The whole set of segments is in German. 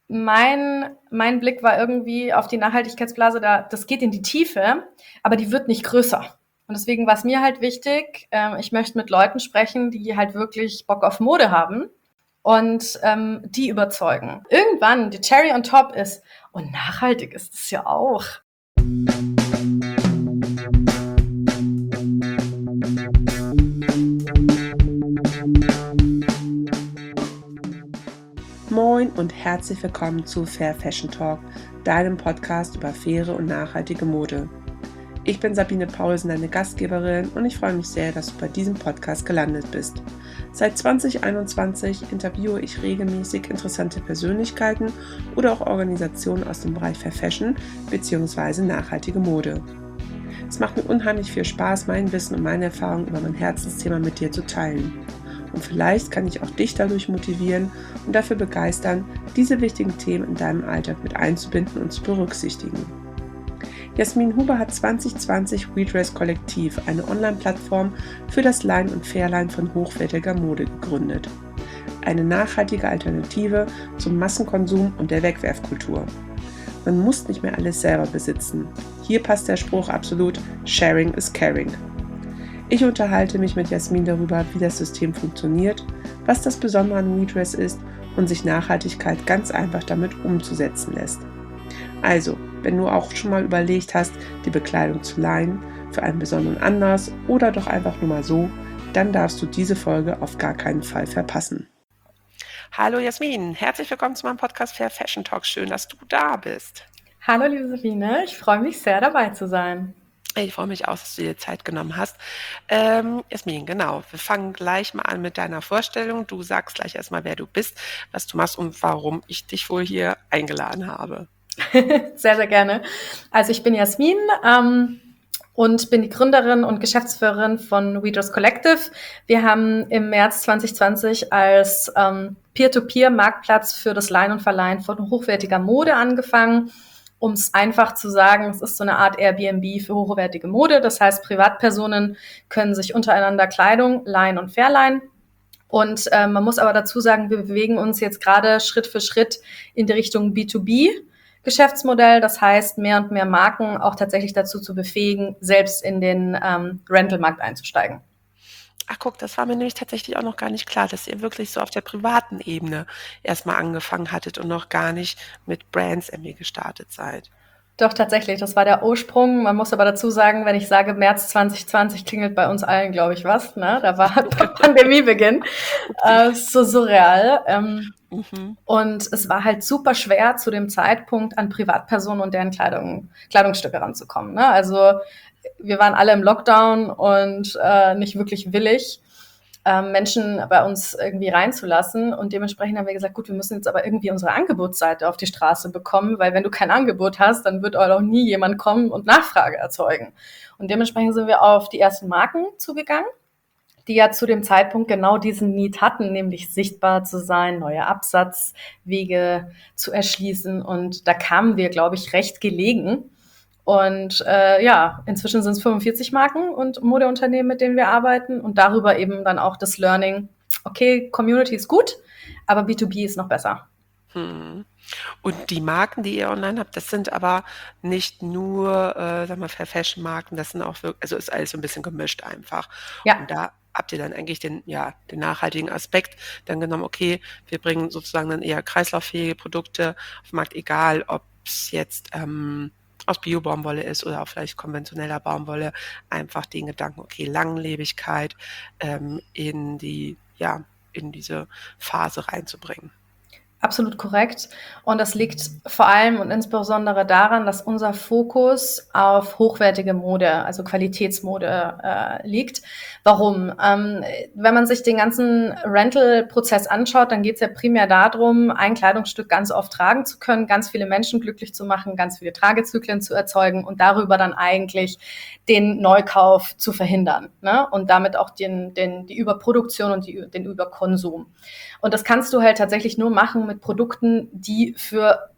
mein Blick war irgendwie auf die Nachhaltigkeitsblase, das geht in die Tiefe, aber die wird nicht größer. Und deswegen war es mir halt wichtig, ich möchte mit Leuten sprechen, die halt wirklich Bock auf Mode haben und die überzeugen. Irgendwann, die Cherry on top ist, und nachhaltig ist es ja auch. Moin und herzlich willkommen zu Fair Fashion Talk, deinem Podcast über faire und nachhaltige Mode. Ich bin Sabine Paulsen, deine Gastgeberin, und ich freue mich sehr, dass du bei diesem Podcast gelandet bist. Seit 2021 interviewe ich regelmäßig interessante Persönlichkeiten oder auch Organisationen aus dem Bereich Fair Fashion bzw. nachhaltige Mode. Es macht mir unheimlich viel Spaß, mein Wissen und meine Erfahrungen über mein Herzensthema mit dir zu teilen. Und vielleicht kann ich auch dich dadurch motivieren und dafür begeistern, diese wichtigen Themen in deinem Alltag mit einzubinden und zu berücksichtigen. Jasmin Huber hat 2020 Redress Kollektiv, eine Online-Plattform für das Leihen und Verleihen von hochwertiger Mode, gegründet. Eine nachhaltige Alternative zum Massenkonsum und der Wegwerfkultur. Man muss nicht mehr alles selber besitzen. Hier passt der Spruch absolut: Sharing is caring. Ich unterhalte mich mit Jasmin darüber, wie das System funktioniert, was das Besondere an Redress ist und sich Nachhaltigkeit ganz einfach damit umzusetzen lässt. Also, wenn du auch schon mal überlegt hast, die Bekleidung zu leihen, für einen besonderen Anlass oder doch einfach nur mal so, dann darfst du diese Folge auf gar keinen Fall verpassen. Hallo Jasmin, herzlich willkommen zu meinem Podcast Fair Fashion Talk. Schön, dass du da bist. Hallo liebe Sabine, ich freue mich sehr, dabei zu sein. Ich freue mich auch, dass du dir Zeit genommen hast. Jasmin, genau, wir fangen gleich mal an mit deiner Vorstellung. Du sagst gleich erstmal, wer du bist, was du machst und warum ich dich wohl hier eingeladen habe. Sehr, sehr gerne. Also ich bin Jasmin und bin die Gründerin und Geschäftsführerin von Redress Collective. Wir haben im März 2020 als Peer-to-Peer-Marktplatz für das Leihen und Verleihen von hochwertiger Mode angefangen. Um es einfach zu sagen, es ist so eine Art Airbnb für hochwertige Mode. Das heißt, Privatpersonen können sich untereinander Kleidung leihen und verleihen. Und man muss aber dazu sagen, wir bewegen uns jetzt gerade Schritt für Schritt in die Richtung B2B-Geschäftsmodell. Das heißt, mehr und mehr Marken auch tatsächlich dazu zu befähigen, selbst in den Rental-Markt einzusteigen. Ach guck, das war mir nämlich tatsächlich auch noch gar nicht klar, dass ihr wirklich so auf der privaten Ebene erstmal angefangen hattet und noch gar nicht mit Brands irgendwie gestartet seid. Doch, tatsächlich, das war der Ursprung. Man muss aber dazu sagen, wenn ich sage März 2020, klingelt bei uns allen, glaube ich, was. Ne? Da war Pandemiebeginn. So surreal. Und es war halt super schwer, zu dem Zeitpunkt an Privatpersonen und deren Kleidungsstücke ranzukommen. Ne? Also wir waren alle im Lockdown und nicht wirklich willig, Menschen bei uns irgendwie reinzulassen. Und dementsprechend haben wir gesagt, gut, wir müssen jetzt aber irgendwie unsere Angebotsseite auf die Straße bekommen, weil wenn du kein Angebot hast, dann wird auch nie jemand kommen und Nachfrage erzeugen. Und dementsprechend sind wir auf die ersten Marken zugegangen, die ja zu dem Zeitpunkt genau diesen Need hatten, nämlich sichtbar zu sein, neue Absatzwege zu erschließen. Und da kamen wir, glaube ich, recht gelegen. Und inzwischen sind es 45 Marken und Modeunternehmen, mit denen wir arbeiten. Und darüber eben dann auch das Learning, okay, Community ist gut, aber B2B ist noch besser. Und die Marken, die ihr online habt, das sind aber nicht nur, Fair Fashion Marken, das sind auch wirklich, also ist alles so ein bisschen gemischt einfach. Ja. Und da habt ihr dann eigentlich den nachhaltigen Aspekt dann genommen, okay, wir bringen sozusagen dann eher kreislauffähige Produkte auf den Markt, egal ob es jetzt aus Bio-Baumwolle ist oder auch vielleicht konventioneller Baumwolle, einfach den Gedanken, okay, Langlebigkeit in diese Phase reinzubringen. Absolut korrekt. Und das liegt vor allem und insbesondere daran, dass unser Fokus auf hochwertige Mode, also Qualitätsmode liegt. Warum? Wenn man sich den ganzen Rental-Prozess anschaut, dann geht es ja primär darum, ein Kleidungsstück ganz oft tragen zu können, ganz viele Menschen glücklich zu machen, ganz viele Tragezyklen zu erzeugen und darüber dann eigentlich den Neukauf zu verhindern, ne? Und damit auch die Überproduktion und den Überkonsum. Und das kannst du halt tatsächlich nur machen mit Produkten, die für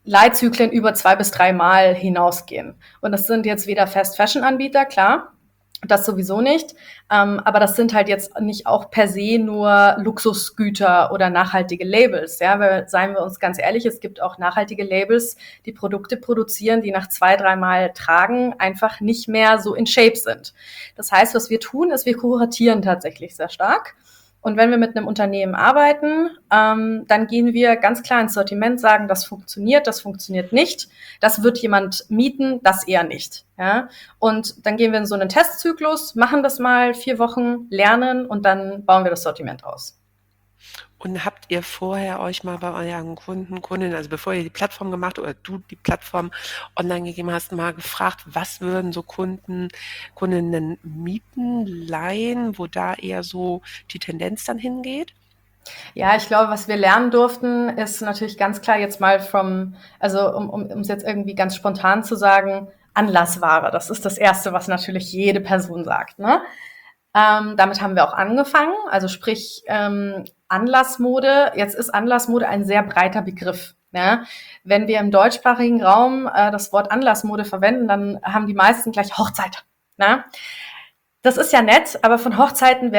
Leitzyklen über 2 bis 3 Mal hinausgehen. Und das sind jetzt weder Fast-Fashion-Anbieter, klar, Das sowieso nicht. Aber das sind halt jetzt nicht auch per se nur Luxusgüter oder nachhaltige Labels. Ja, weil, seien wir uns ganz ehrlich, es gibt auch nachhaltige Labels, die Produkte produzieren, die nach 2-3 Mal tragen einfach nicht mehr so in Shape sind. Das heißt, was wir tun, ist, wir kuratieren tatsächlich sehr stark. Und wenn wir mit einem Unternehmen arbeiten, dann gehen wir ganz klar ins Sortiment, sagen, das funktioniert nicht, das wird jemand mieten, das eher nicht. Ja? Und dann gehen wir in so einen Testzyklus, machen das mal 4 Wochen, lernen und dann bauen wir das Sortiment aus. Und habt ihr vorher euch mal bei euren Kunden, Kundinnen, also bevor ihr die Plattform gemacht oder du die Plattform online gegeben hast, mal gefragt, was würden so Kundinnen mieten, leihen, wo da eher so die Tendenz dann hingeht? Ja, ich glaube, was wir lernen durften, ist natürlich ganz klar jetzt mal also um es jetzt irgendwie ganz spontan zu sagen, Anlassware. Das ist das Erste, was natürlich jede Person sagt. Ne? Damit haben wir auch angefangen, also sprich Anlassmode. Jetzt ist Anlassmode ein sehr breiter Begriff. Ja? Wenn wir im deutschsprachigen Raum das Wort Anlassmode verwenden, dann haben die meisten gleich Hochzeit. Ne? Das ist ja nett, aber von Hochzeiten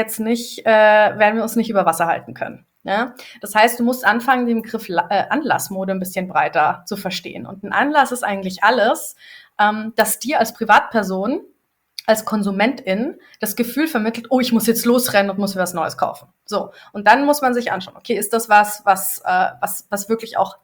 werden wir uns nicht über Wasser halten können. Ja? Das heißt, du musst anfangen, den Begriff Anlassmode ein bisschen breiter zu verstehen. Und ein Anlass ist eigentlich alles, das dir als Privatperson, als Konsumentin das Gefühl vermittelt, oh, ich muss jetzt losrennen und muss mir was Neues kaufen. So. Und dann muss man sich anschauen, okay, ist das was wirklich auch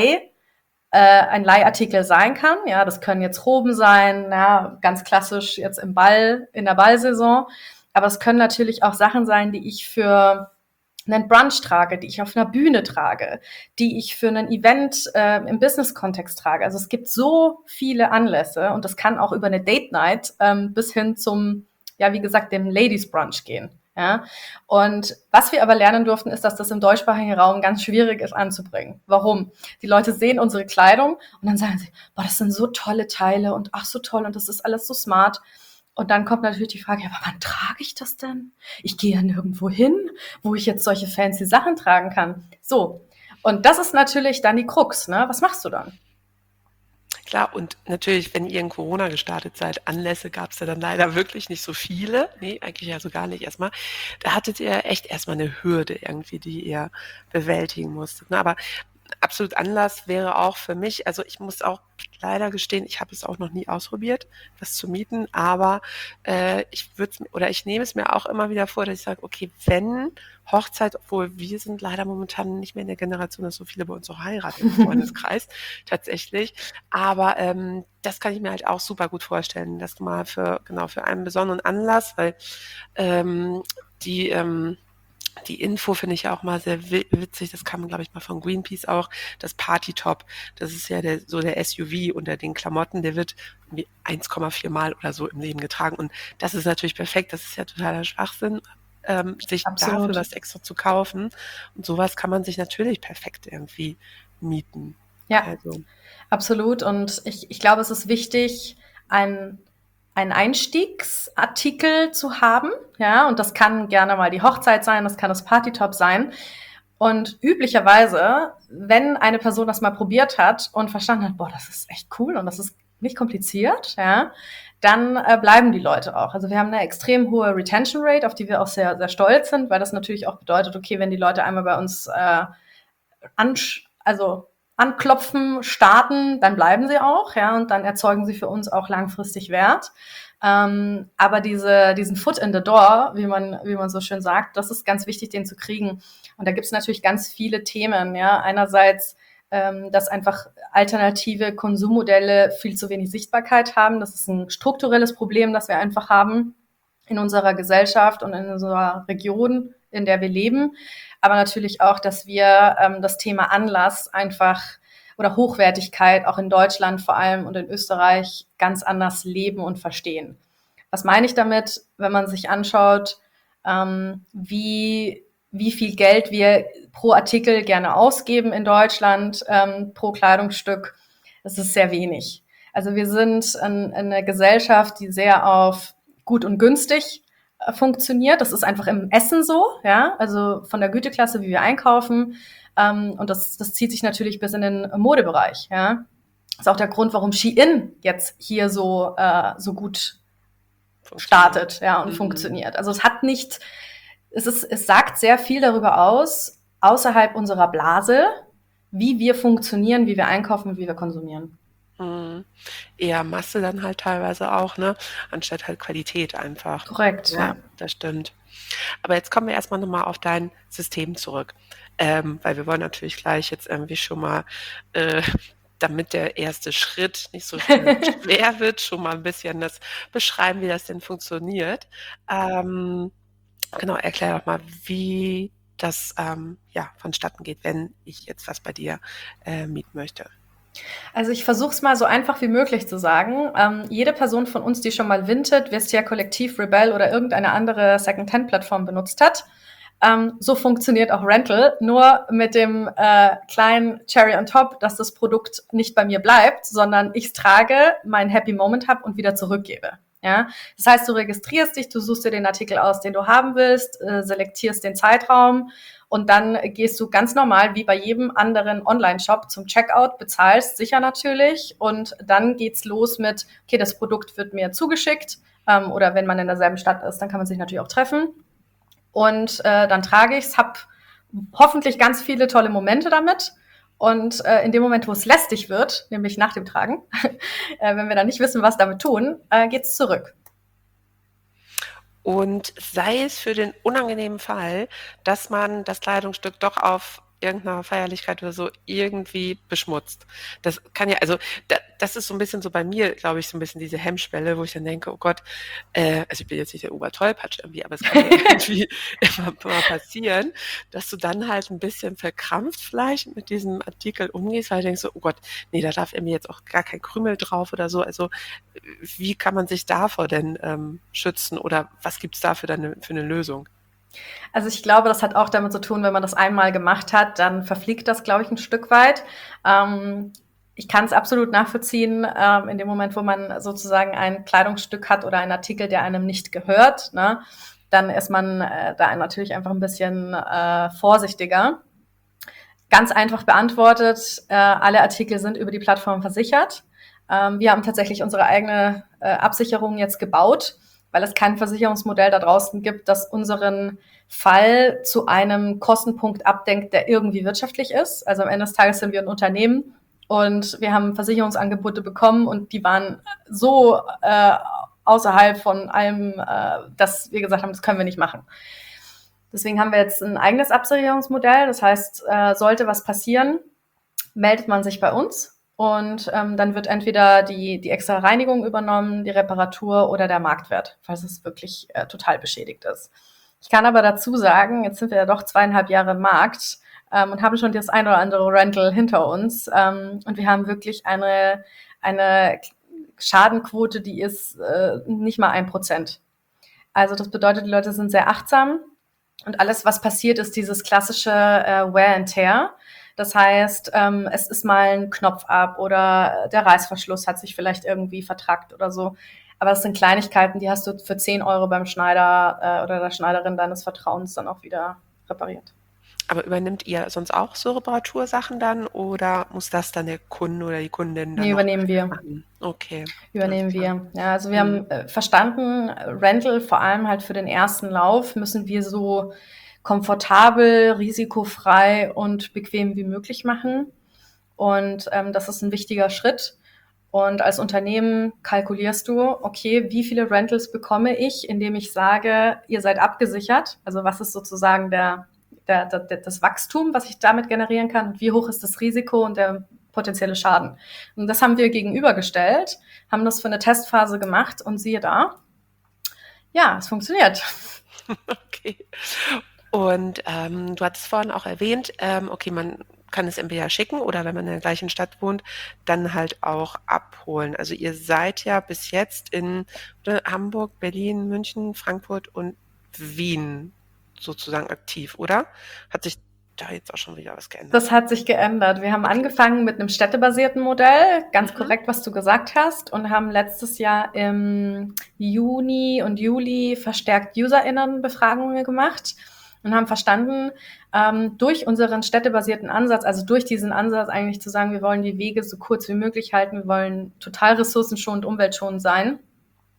ein Leihartikel sein kann. Ja, das können jetzt Roben sein, ja, ganz klassisch jetzt in der Ballsaison. Aber es können natürlich auch Sachen sein, die ich für einen Brunch trage, die ich auf einer Bühne trage, die ich für ein Event im Business-Kontext trage. Also es gibt so viele Anlässe und das kann auch über eine Date-Night bis hin zum, ja, wie gesagt, dem Ladies-Brunch gehen. Ja? Und was wir aber lernen durften, ist, dass das im deutschsprachigen Raum ganz schwierig ist anzubringen. Warum? Die Leute sehen unsere Kleidung und dann sagen sie, boah, das sind so tolle Teile und ach so toll und das ist alles so smart. Und dann kommt natürlich die Frage, ja, aber wann trage ich das denn? Ich gehe ja nirgendwo hin, wo ich jetzt solche fancy Sachen tragen kann. So. Und das ist natürlich dann die Krux, ne? Was machst du dann? Klar, und natürlich, wenn ihr in Corona gestartet seid, Anlässe gab es ja dann leider wirklich nicht so viele. Nee, eigentlich ja so gar nicht erstmal. Da hattet ihr echt erstmal eine Hürde irgendwie, die ihr bewältigen musstet. Ne? Aber absolut Anlass wäre auch für mich, also ich muss auch leider gestehen, ich habe es auch noch nie ausprobiert, das zu mieten, aber ich nehme es mir auch immer wieder vor, dass ich sage, okay, wenn Hochzeit, obwohl wir sind leider momentan nicht mehr in der Generation, dass so viele bei uns auch heiraten im Freundeskreis tatsächlich, aber das kann ich mir halt auch super gut vorstellen, dass du mal für einen besonderen Anlass, weil die die Info finde ich ja auch mal sehr witzig, das kam, glaube ich, mal von Greenpeace auch, das Partytop, das ist ja der SUV unter den Klamotten, der wird 1,4 Mal oder so im Leben getragen und das ist natürlich perfekt, das ist ja totaler Schwachsinn, sich dafür Absolut. was extra zu kaufen und sowas kann man sich natürlich perfekt irgendwie mieten. Ja, Also, absolut. Und ich glaube, es ist wichtig, ein einen Einstiegsartikel zu haben, ja, und das kann gerne mal die Hochzeit sein, das kann das Partytop sein. Und üblicherweise, wenn eine Person das mal probiert hat und verstanden hat, boah, das ist echt cool und das ist nicht kompliziert, ja, dann bleiben die Leute auch. Also wir haben eine extrem hohe Retention Rate, auf die wir auch sehr, sehr stolz sind, weil das natürlich auch bedeutet, okay, wenn die Leute einmal bei uns also anklopfen, starten, dann bleiben sie auch, ja, und dann erzeugen sie für uns auch langfristig Wert. Aber diesen Foot in the door, wie man so schön sagt, das ist ganz wichtig, den zu kriegen. Und da gibt es natürlich ganz viele Themen, ja. Einerseits, dass einfach alternative Konsummodelle viel zu wenig Sichtbarkeit haben. Das ist ein strukturelles Problem, das wir einfach haben in unserer Gesellschaft und in unserer Region, in der wir leben. Aber natürlich auch, dass wir das Thema Anlass einfach oder Hochwertigkeit auch in Deutschland vor allem und in Österreich ganz anders leben und verstehen. Was meine ich damit, wenn man sich anschaut, wie viel Geld wir pro Artikel gerne ausgeben in Deutschland, pro Kleidungsstück? Das ist sehr wenig. Also wir sind eine Gesellschaft, die sehr auf gut und günstig funktioniert. Das ist einfach im Essen so, ja, also von der Güteklasse, wie wir einkaufen. Und das zieht sich natürlich bis in den Modebereich, ja. Das ist auch der Grund, warum Shein jetzt hier so gut startet, ja, und funktioniert. Also es sagt sehr viel darüber aus, außerhalb unserer Blase, wie wir funktionieren, wie wir einkaufen, wie wir konsumieren. Eher Masse dann halt teilweise auch, ne? Anstatt halt Qualität einfach. Korrekt, ja. Das stimmt. Aber jetzt kommen wir erstmal nochmal auf dein System zurück. Weil wir wollen natürlich gleich jetzt irgendwie schon mal, damit der erste Schritt nicht so schwer wird, schon mal ein bisschen das beschreiben, wie das denn funktioniert. Genau, erklär doch mal, wie das vonstatten geht, wenn ich jetzt was bei dir mieten möchte. Also ich versuche es mal so einfach wie möglich zu sagen. Jede Person von uns, die schon mal Vinted, Vestia Kollektiv, Rebel oder irgendeine andere Second-Hand-Plattform benutzt hat, so funktioniert auch Rental, nur mit dem kleinen Cherry on top, dass das Produkt nicht bei mir bleibt, sondern ich es trage, mein Happy Moment habe und wieder zurückgebe. Ja? Das heißt, du registrierst dich, du suchst dir den Artikel aus, den du haben willst, selektierst den Zeitraum und dann gehst du ganz normal, wie bei jedem anderen Online-Shop, zum Checkout, bezahlst sicher natürlich und dann geht's los mit, okay, das Produkt wird mir zugeschickt oder wenn man in derselben Stadt ist, dann kann man sich natürlich auch treffen und dann trage ich's, habe hoffentlich ganz viele tolle Momente damit und in dem Moment, wo es lästig wird, nämlich nach dem Tragen, wenn wir dann nicht wissen, was damit tun, geht's zurück. Und sei es für den unangenehmen Fall, dass man das Kleidungsstück doch auf irgendeiner Feierlichkeit oder so irgendwie beschmutzt. Das kann ja, also das ist so ein bisschen so bei mir, glaube ich, so ein bisschen diese Hemmschwelle, wo ich dann denke, oh Gott, also ich bin jetzt nicht der Obertollpatsch irgendwie, aber es kann ja irgendwie immer mal passieren, dass du dann halt ein bisschen verkrampft vielleicht mit diesem Artikel umgehst, weil du denkst so, oh Gott, nee, da darf irgendwie jetzt auch gar kein Krümel drauf oder so. Also wie kann man sich davor denn schützen oder was gibt's da für eine Lösung? Also ich glaube, das hat auch damit zu tun, wenn man das einmal gemacht hat, dann verfliegt das, glaube ich, ein Stück weit. Ich kann es absolut nachvollziehen, in dem Moment, wo man sozusagen ein Kleidungsstück hat oder einen Artikel, der einem nicht gehört, ne, dann ist man da natürlich einfach ein bisschen vorsichtiger. Ganz einfach beantwortet, alle Artikel sind über die Plattform versichert. Wir haben tatsächlich unsere eigene Absicherung jetzt gebaut, weil es kein Versicherungsmodell da draußen gibt, das unseren Fall zu einem Kostenpunkt abdenkt, der irgendwie wirtschaftlich ist. Also am Ende des Tages sind wir ein Unternehmen und wir haben Versicherungsangebote bekommen und die waren so außerhalb von allem, dass wir gesagt haben, das können wir nicht machen. Deswegen haben wir jetzt ein eigenes Absicherungsmodell. Das heißt, sollte was passieren, meldet man sich bei uns. Und dann wird entweder die extra Reinigung übernommen, die Reparatur oder der Marktwert, falls es wirklich total beschädigt ist. Ich kann aber dazu sagen, jetzt sind wir ja doch 2,5 Jahre im Markt und haben schon das ein oder andere Rental hinter uns. Und wir haben wirklich eine Schadenquote, die ist nicht mal 1%. Also das bedeutet, die Leute sind sehr achtsam. Und alles, was passiert, ist dieses klassische Wear and Tear. Das heißt, es ist mal ein Knopf ab oder der Reißverschluss hat sich vielleicht irgendwie vertrackt oder so. Aber es sind Kleinigkeiten, die hast du für 10 Euro beim Schneider oder der Schneiderin deines Vertrauens dann auch wieder repariert. Aber übernimmt ihr sonst auch so Reparatursachen dann oder muss das dann der Kunde oder die Kundin dann Nee, noch übernehmen wir. machen? Okay. Übernehmen wir. Ja, also wir haben verstanden, Rental vor allem halt für den ersten Lauf müssen wir so komfortabel, risikofrei und bequem wie möglich machen. Und das ist ein wichtiger Schritt. Und als Unternehmen kalkulierst du, okay, wie viele Rentals bekomme ich, indem ich sage, ihr seid abgesichert? Also was ist sozusagen das Wachstum, was ich damit generieren kann? Und wie hoch ist das Risiko und der potenzielle Schaden? Und das haben wir gegenübergestellt, haben das für eine Testphase gemacht und siehe da, ja, es funktioniert. Okay. Und du hattest vorhin auch erwähnt, okay, man kann es entweder schicken oder wenn man in der gleichen Stadt wohnt, dann halt auch abholen. Also ihr seid ja bis jetzt in Hamburg, Berlin, München, Frankfurt und Wien sozusagen aktiv, oder? Hat sich da jetzt auch schon wieder was geändert? Das hat sich geändert. Wir haben angefangen mit einem städtebasierten Modell, ganz korrekt, was du gesagt hast, und haben letztes Jahr im Juni und Juli verstärkt UserInnen-Befragungen gemacht und haben verstanden, durch unseren städtebasierten Ansatz, also durch diesen Ansatz eigentlich zu sagen, wir wollen die Wege so kurz wie möglich halten, wir wollen total ressourcenschonend, umweltschonend sein,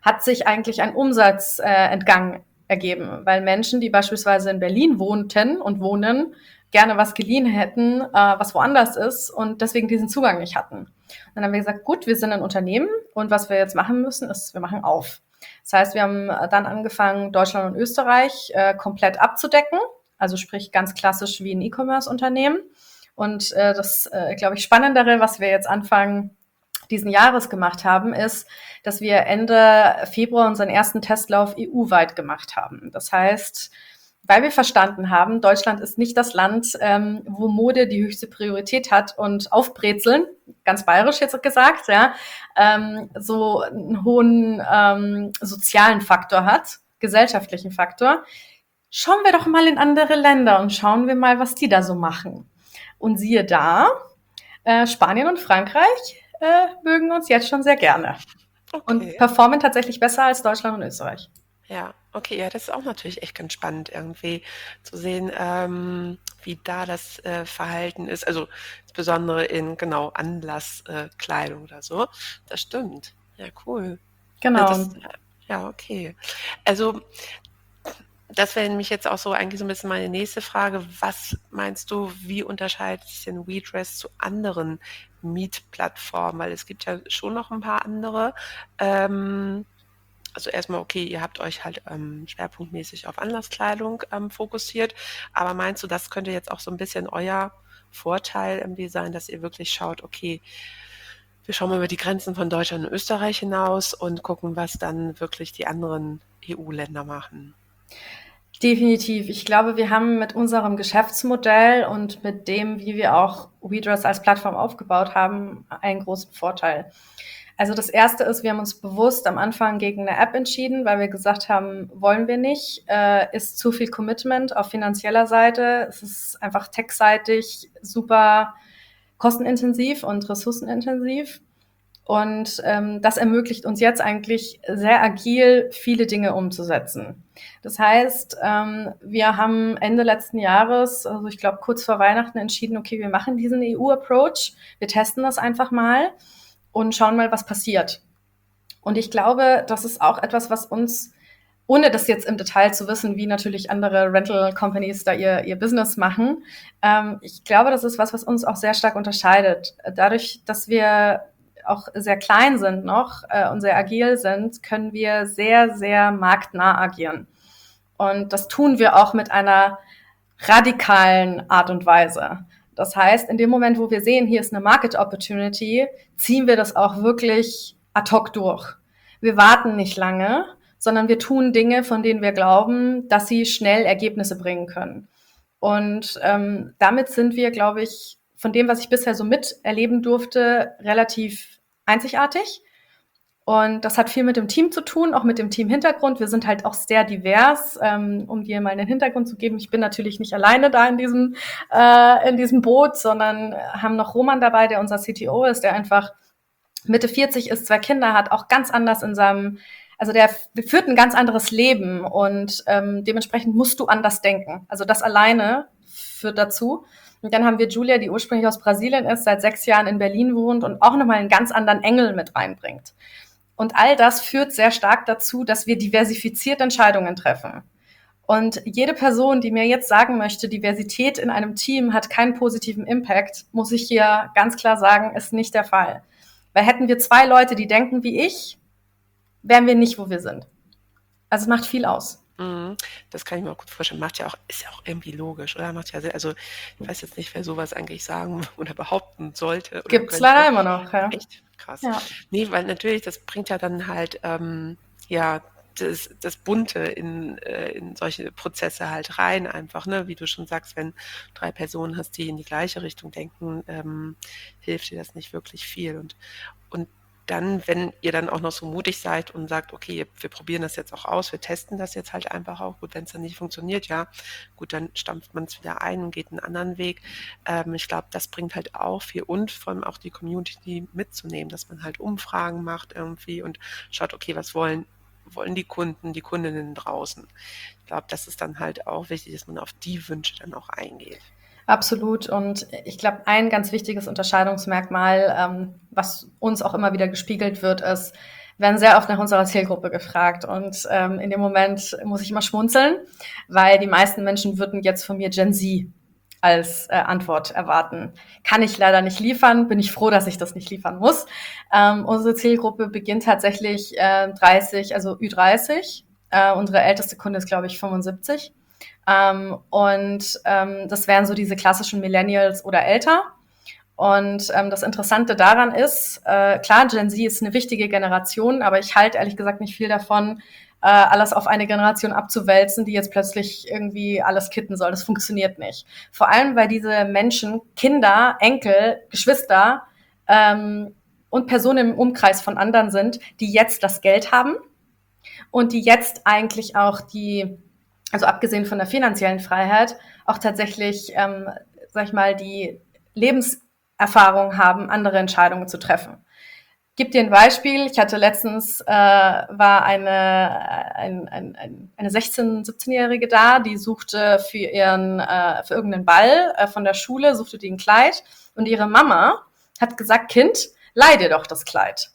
hat sich eigentlich ein Umsatzentgang ergeben, weil Menschen, die beispielsweise in Berlin wohnten und wohnen, gerne was geliehen hätten, was woanders ist und deswegen diesen Zugang nicht hatten. Und dann haben wir gesagt, gut, wir sind ein Unternehmen und was wir jetzt machen müssen, ist, wir machen auf. Das heißt, wir haben dann angefangen, Deutschland und Österreich komplett abzudecken, also sprich ganz klassisch wie ein E-Commerce-Unternehmen. Und das, glaube ich, Spannendere, was wir jetzt Anfang diesen Jahres gemacht haben, ist, dass wir Ende Februar unseren ersten Testlauf EU-weit gemacht haben. Das heißt, weil wir verstanden haben, Deutschland ist nicht das Land, wo Mode die höchste Priorität hat und Aufbrezeln, ganz bayerisch jetzt gesagt, ja, so einen hohen sozialen Faktor hat, gesellschaftlichen Faktor. Schauen wir doch mal in andere Länder und schauen wir mal, was die da so machen. Und siehe da, Spanien und Frankreich mögen uns jetzt schon sehr gerne und Okay. performen tatsächlich besser als Deutschland und Österreich. Ja, okay, ja, das ist auch natürlich echt ganz spannend irgendwie zu sehen, wie da das Verhalten ist. Also insbesondere in genau Anlasskleidung oder so. Das stimmt. Ja, cool. Genau. Ja, okay. Also das wäre nämlich jetzt auch so eigentlich so ein bisschen meine nächste Frage. Was meinst du, wie unterscheidet sich denn WeDress zu anderen Mietplattformen? Weil es gibt ja schon noch ein paar andere. Also erstmal, okay, ihr habt euch halt schwerpunktmäßig auf Anlasskleidung fokussiert, aber meinst du, das könnte jetzt auch so ein bisschen euer Vorteil irgendwie sein, dass ihr wirklich schaut, okay, wir schauen mal über die Grenzen von Deutschland und Österreich hinaus und gucken, was dann wirklich die anderen EU-Länder machen? Definitiv. Ich glaube, wir haben mit unserem Geschäftsmodell und mit dem, wie wir auch WeDress als Plattform aufgebaut haben, einen großen Vorteil. Also das erste ist, wir haben uns bewusst am Anfang gegen eine App entschieden, weil wir gesagt haben, wollen wir nicht, ist zu viel Commitment auf finanzieller Seite. Es ist einfach techseitig super kostenintensiv und ressourcenintensiv. Und das ermöglicht uns jetzt eigentlich sehr agil viele Dinge umzusetzen. Das heißt, wir haben Ende letzten Jahres, also ich glaube kurz vor Weihnachten, entschieden, okay, wir machen diesen EU-Approach, wir testen das einfach mal und schauen mal, was passiert. Und ich glaube, das ist auch etwas, was uns, ohne das jetzt im Detail zu wissen, wie natürlich andere Rental Companies da ihr Business machen, ich glaube, das ist was uns auch sehr stark unterscheidet. Dadurch, dass wir auch sehr klein sind noch und sehr agil sind, können wir sehr, sehr marktnah agieren. Und das tun wir auch mit einer radikalen Art und Weise. Das heißt, in dem Moment, wo wir sehen, hier ist eine Market Opportunity, ziehen wir das auch wirklich ad hoc durch. Wir warten nicht lange, sondern wir tun Dinge, von denen wir glauben, dass sie schnell Ergebnisse bringen können. Und damit sind wir, glaube ich, von dem, was ich bisher so miterleben durfte, relativ einzigartig. Und das hat viel mit dem Team zu tun, auch mit dem Team-Hintergrund. Wir sind halt auch sehr divers, um dir mal einen Hintergrund zu geben. Ich bin natürlich nicht alleine da in diesem Boot, sondern haben noch Roman dabei, der unser CTO ist, der einfach Mitte 40 ist, 2 Kinder hat, auch ganz anders in seinem, also der führt ein ganz anderes Leben und dementsprechend musst du anders denken. Also das alleine führt dazu. Und dann haben wir Julia, die ursprünglich aus Brasilien ist, seit 6 Jahren in Berlin wohnt und auch nochmal einen ganz anderen Engel mit reinbringt. Und all das führt sehr stark dazu, dass wir diversifiziert Entscheidungen treffen. Und jede Person, die mir jetzt sagen möchte, Diversität in einem Team hat keinen positiven Impact, muss ich hier ganz klar sagen, ist nicht der Fall. Weil hätten wir 2 Leute, die denken wie ich, wären wir nicht, wo wir sind. Also es macht viel aus. Das kann ich mir auch gut vorstellen. Ist ja auch irgendwie logisch, oder? Macht ja Sinn. Also ich weiß jetzt nicht, wer sowas eigentlich sagen oder behaupten sollte oder Gibt's könnte. leider immer noch, ja. Echt krass. Ja. Nee, weil natürlich, das bringt ja dann halt ja das Bunte in solche Prozesse halt rein einfach, ne? Wie du schon sagst, wenn 3 Personen hast, die in die gleiche Richtung denken, hilft dir das nicht wirklich viel. Und dann, wenn ihr dann auch noch so mutig seid und sagt, okay, wir probieren das jetzt auch aus, wir testen das jetzt halt einfach auch. Gut, wenn es dann nicht funktioniert, ja, gut, dann stampft man es wieder ein und geht einen anderen Weg. Ich glaube, das bringt halt auch viel und vor allem auch die Community mitzunehmen, dass man halt Umfragen macht irgendwie und schaut, okay, was wollen die Kunden, die Kundinnen draußen. Ich glaube, das ist dann halt auch wichtig, dass man auf die Wünsche dann auch eingeht. Absolut. Und ich glaube, ein ganz wichtiges Unterscheidungsmerkmal, was uns auch immer wieder gespiegelt wird, ist, werden sehr oft nach unserer Zielgruppe gefragt. Und in dem Moment muss ich immer schmunzeln, weil die meisten Menschen würden jetzt von mir Gen Z als Antwort erwarten. Kann ich leider nicht liefern, bin ich froh, dass ich das nicht liefern muss. Unsere Zielgruppe beginnt tatsächlich 30, also Ü30. Unsere älteste Kunde ist, glaube ich, 75. Das wären so diese klassischen Millennials oder älter. Und das Interessante daran ist, klar, Gen Z ist eine wichtige Generation, aber ich halte ehrlich gesagt nicht viel davon, alles auf eine Generation abzuwälzen, die jetzt plötzlich irgendwie alles kitten soll. Das funktioniert nicht. Vor allem, weil diese Menschen, Kinder, Enkel, Geschwister und Personen im Umkreis von anderen sind, die jetzt das Geld haben und die jetzt eigentlich auch also abgesehen von der finanziellen Freiheit, auch tatsächlich, sag ich mal, die Lebenserfahrung haben, andere Entscheidungen zu treffen. Gib dir ein Beispiel. Ich hatte letztens war eine 16-, 17-Jährige da, die suchte für irgendeinen Ball von der Schule, suchte die ein Kleid und ihre Mama hat gesagt, Kind, leih dir doch das Kleid.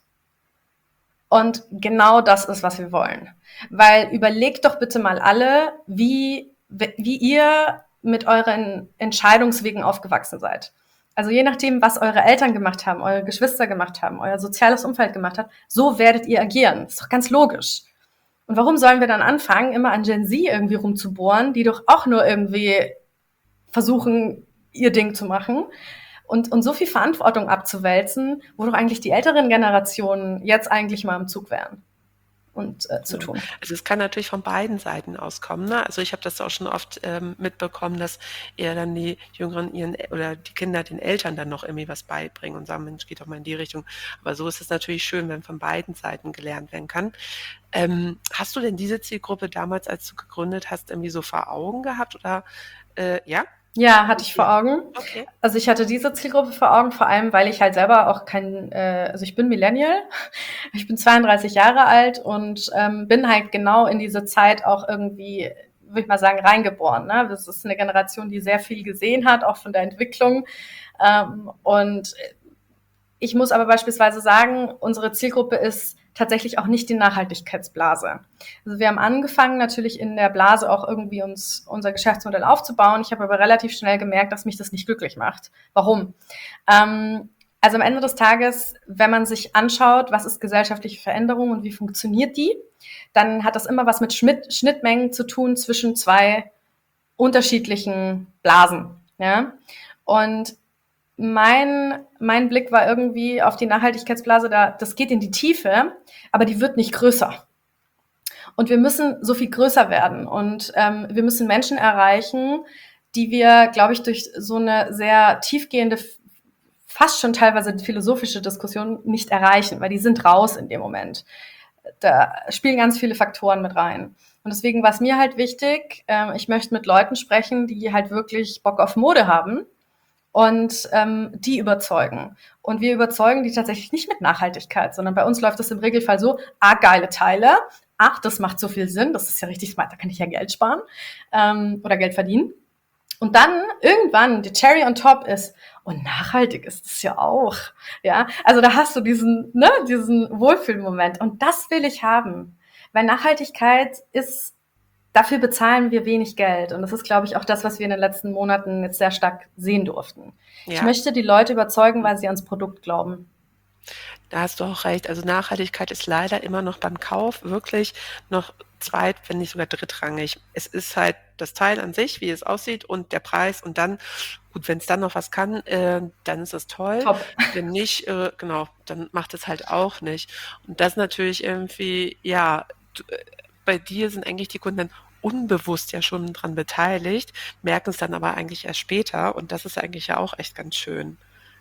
Und genau das ist, was wir wollen. Weil überlegt doch bitte mal alle, wie ihr mit euren Entscheidungswegen aufgewachsen seid. Also je nachdem, was eure Eltern gemacht haben, eure Geschwister gemacht haben, euer soziales Umfeld gemacht hat, so werdet ihr agieren. Das ist doch ganz logisch. Und warum sollen wir dann anfangen, immer an Gen Z irgendwie rumzubohren, die doch auch nur irgendwie versuchen, ihr Ding zu machen und so viel Verantwortung abzuwälzen, wo doch eigentlich die älteren Generationen jetzt eigentlich mal im Zug wären und zu tun. Also es kann natürlich von beiden Seiten auskommen. Ne? Also ich habe das auch schon oft mitbekommen, dass eher dann die Jüngeren oder die Kinder den Eltern dann noch irgendwie was beibringen und sagen, Mensch, geht doch mal in die Richtung. Aber so ist es natürlich schön, wenn von beiden Seiten gelernt werden kann. Hast du denn diese Zielgruppe damals, als du gegründet hast, irgendwie so vor Augen gehabt oder ja? Ja, hatte ich vor Augen. Okay. Also ich hatte diese Zielgruppe vor Augen, vor allem, weil ich halt selber auch also ich bin Millennial, ich bin 32 Jahre alt und bin halt genau in diese Zeit auch irgendwie, würde ich mal sagen, reingeboren. Ne? Das ist eine Generation, die sehr viel gesehen hat, auch von der Entwicklung. Und ich muss aber beispielsweise sagen, unsere Zielgruppe ist tatsächlich auch nicht die Nachhaltigkeitsblase. Also wir haben angefangen, natürlich in der Blase auch irgendwie unser Geschäftsmodell aufzubauen. Ich habe aber relativ schnell gemerkt, dass mich das nicht glücklich macht. Warum? Also am Ende des Tages, wenn man sich anschaut, was ist gesellschaftliche Veränderung und wie funktioniert die, dann hat das immer was mit Schnittmengen zu tun zwischen zwei unterschiedlichen Blasen. Ja? Und mein Blick war irgendwie auf die Nachhaltigkeitsblase, das geht in die Tiefe, aber die wird nicht größer. Und wir müssen so viel größer werden und wir müssen Menschen erreichen, die wir, glaube ich, durch so eine sehr tiefgehende, fast schon teilweise philosophische Diskussion nicht erreichen, weil die sind raus in dem Moment. Da spielen ganz viele Faktoren mit rein. Und deswegen war es mir halt wichtig, ich möchte mit Leuten sprechen, die halt wirklich Bock auf Mode haben und die überzeugen. Und wir überzeugen die tatsächlich nicht mit Nachhaltigkeit, sondern bei uns läuft das im Regelfall so, geile Teile, das macht so viel Sinn, das ist ja richtig smart, da kann ich ja Geld sparen oder Geld verdienen. Und dann irgendwann die Cherry on top ist, und nachhaltig ist es ja auch. Ja, also da hast du diesen Wohlfühlmoment und das will ich haben. Weil Nachhaltigkeit ist, dafür bezahlen wir wenig Geld. Und das ist, glaube ich, auch das, was wir in den letzten Monaten jetzt sehr stark sehen durften. Ja. Ich möchte die Leute überzeugen, weil sie ans Produkt glauben. Da hast du auch recht. Also Nachhaltigkeit ist leider immer noch beim Kauf wirklich noch wenn nicht sogar drittrangig. Es ist halt das Teil an sich, wie es aussieht und der Preis und dann, gut, wenn es dann noch was kann, dann ist es toll. Top. Wenn nicht, genau, dann macht es halt auch nicht. Und das natürlich irgendwie, ja, bei dir sind eigentlich die Kunden dann unbewusst ja schon dran beteiligt, merken es dann aber eigentlich erst später und das ist eigentlich ja auch echt ganz schön.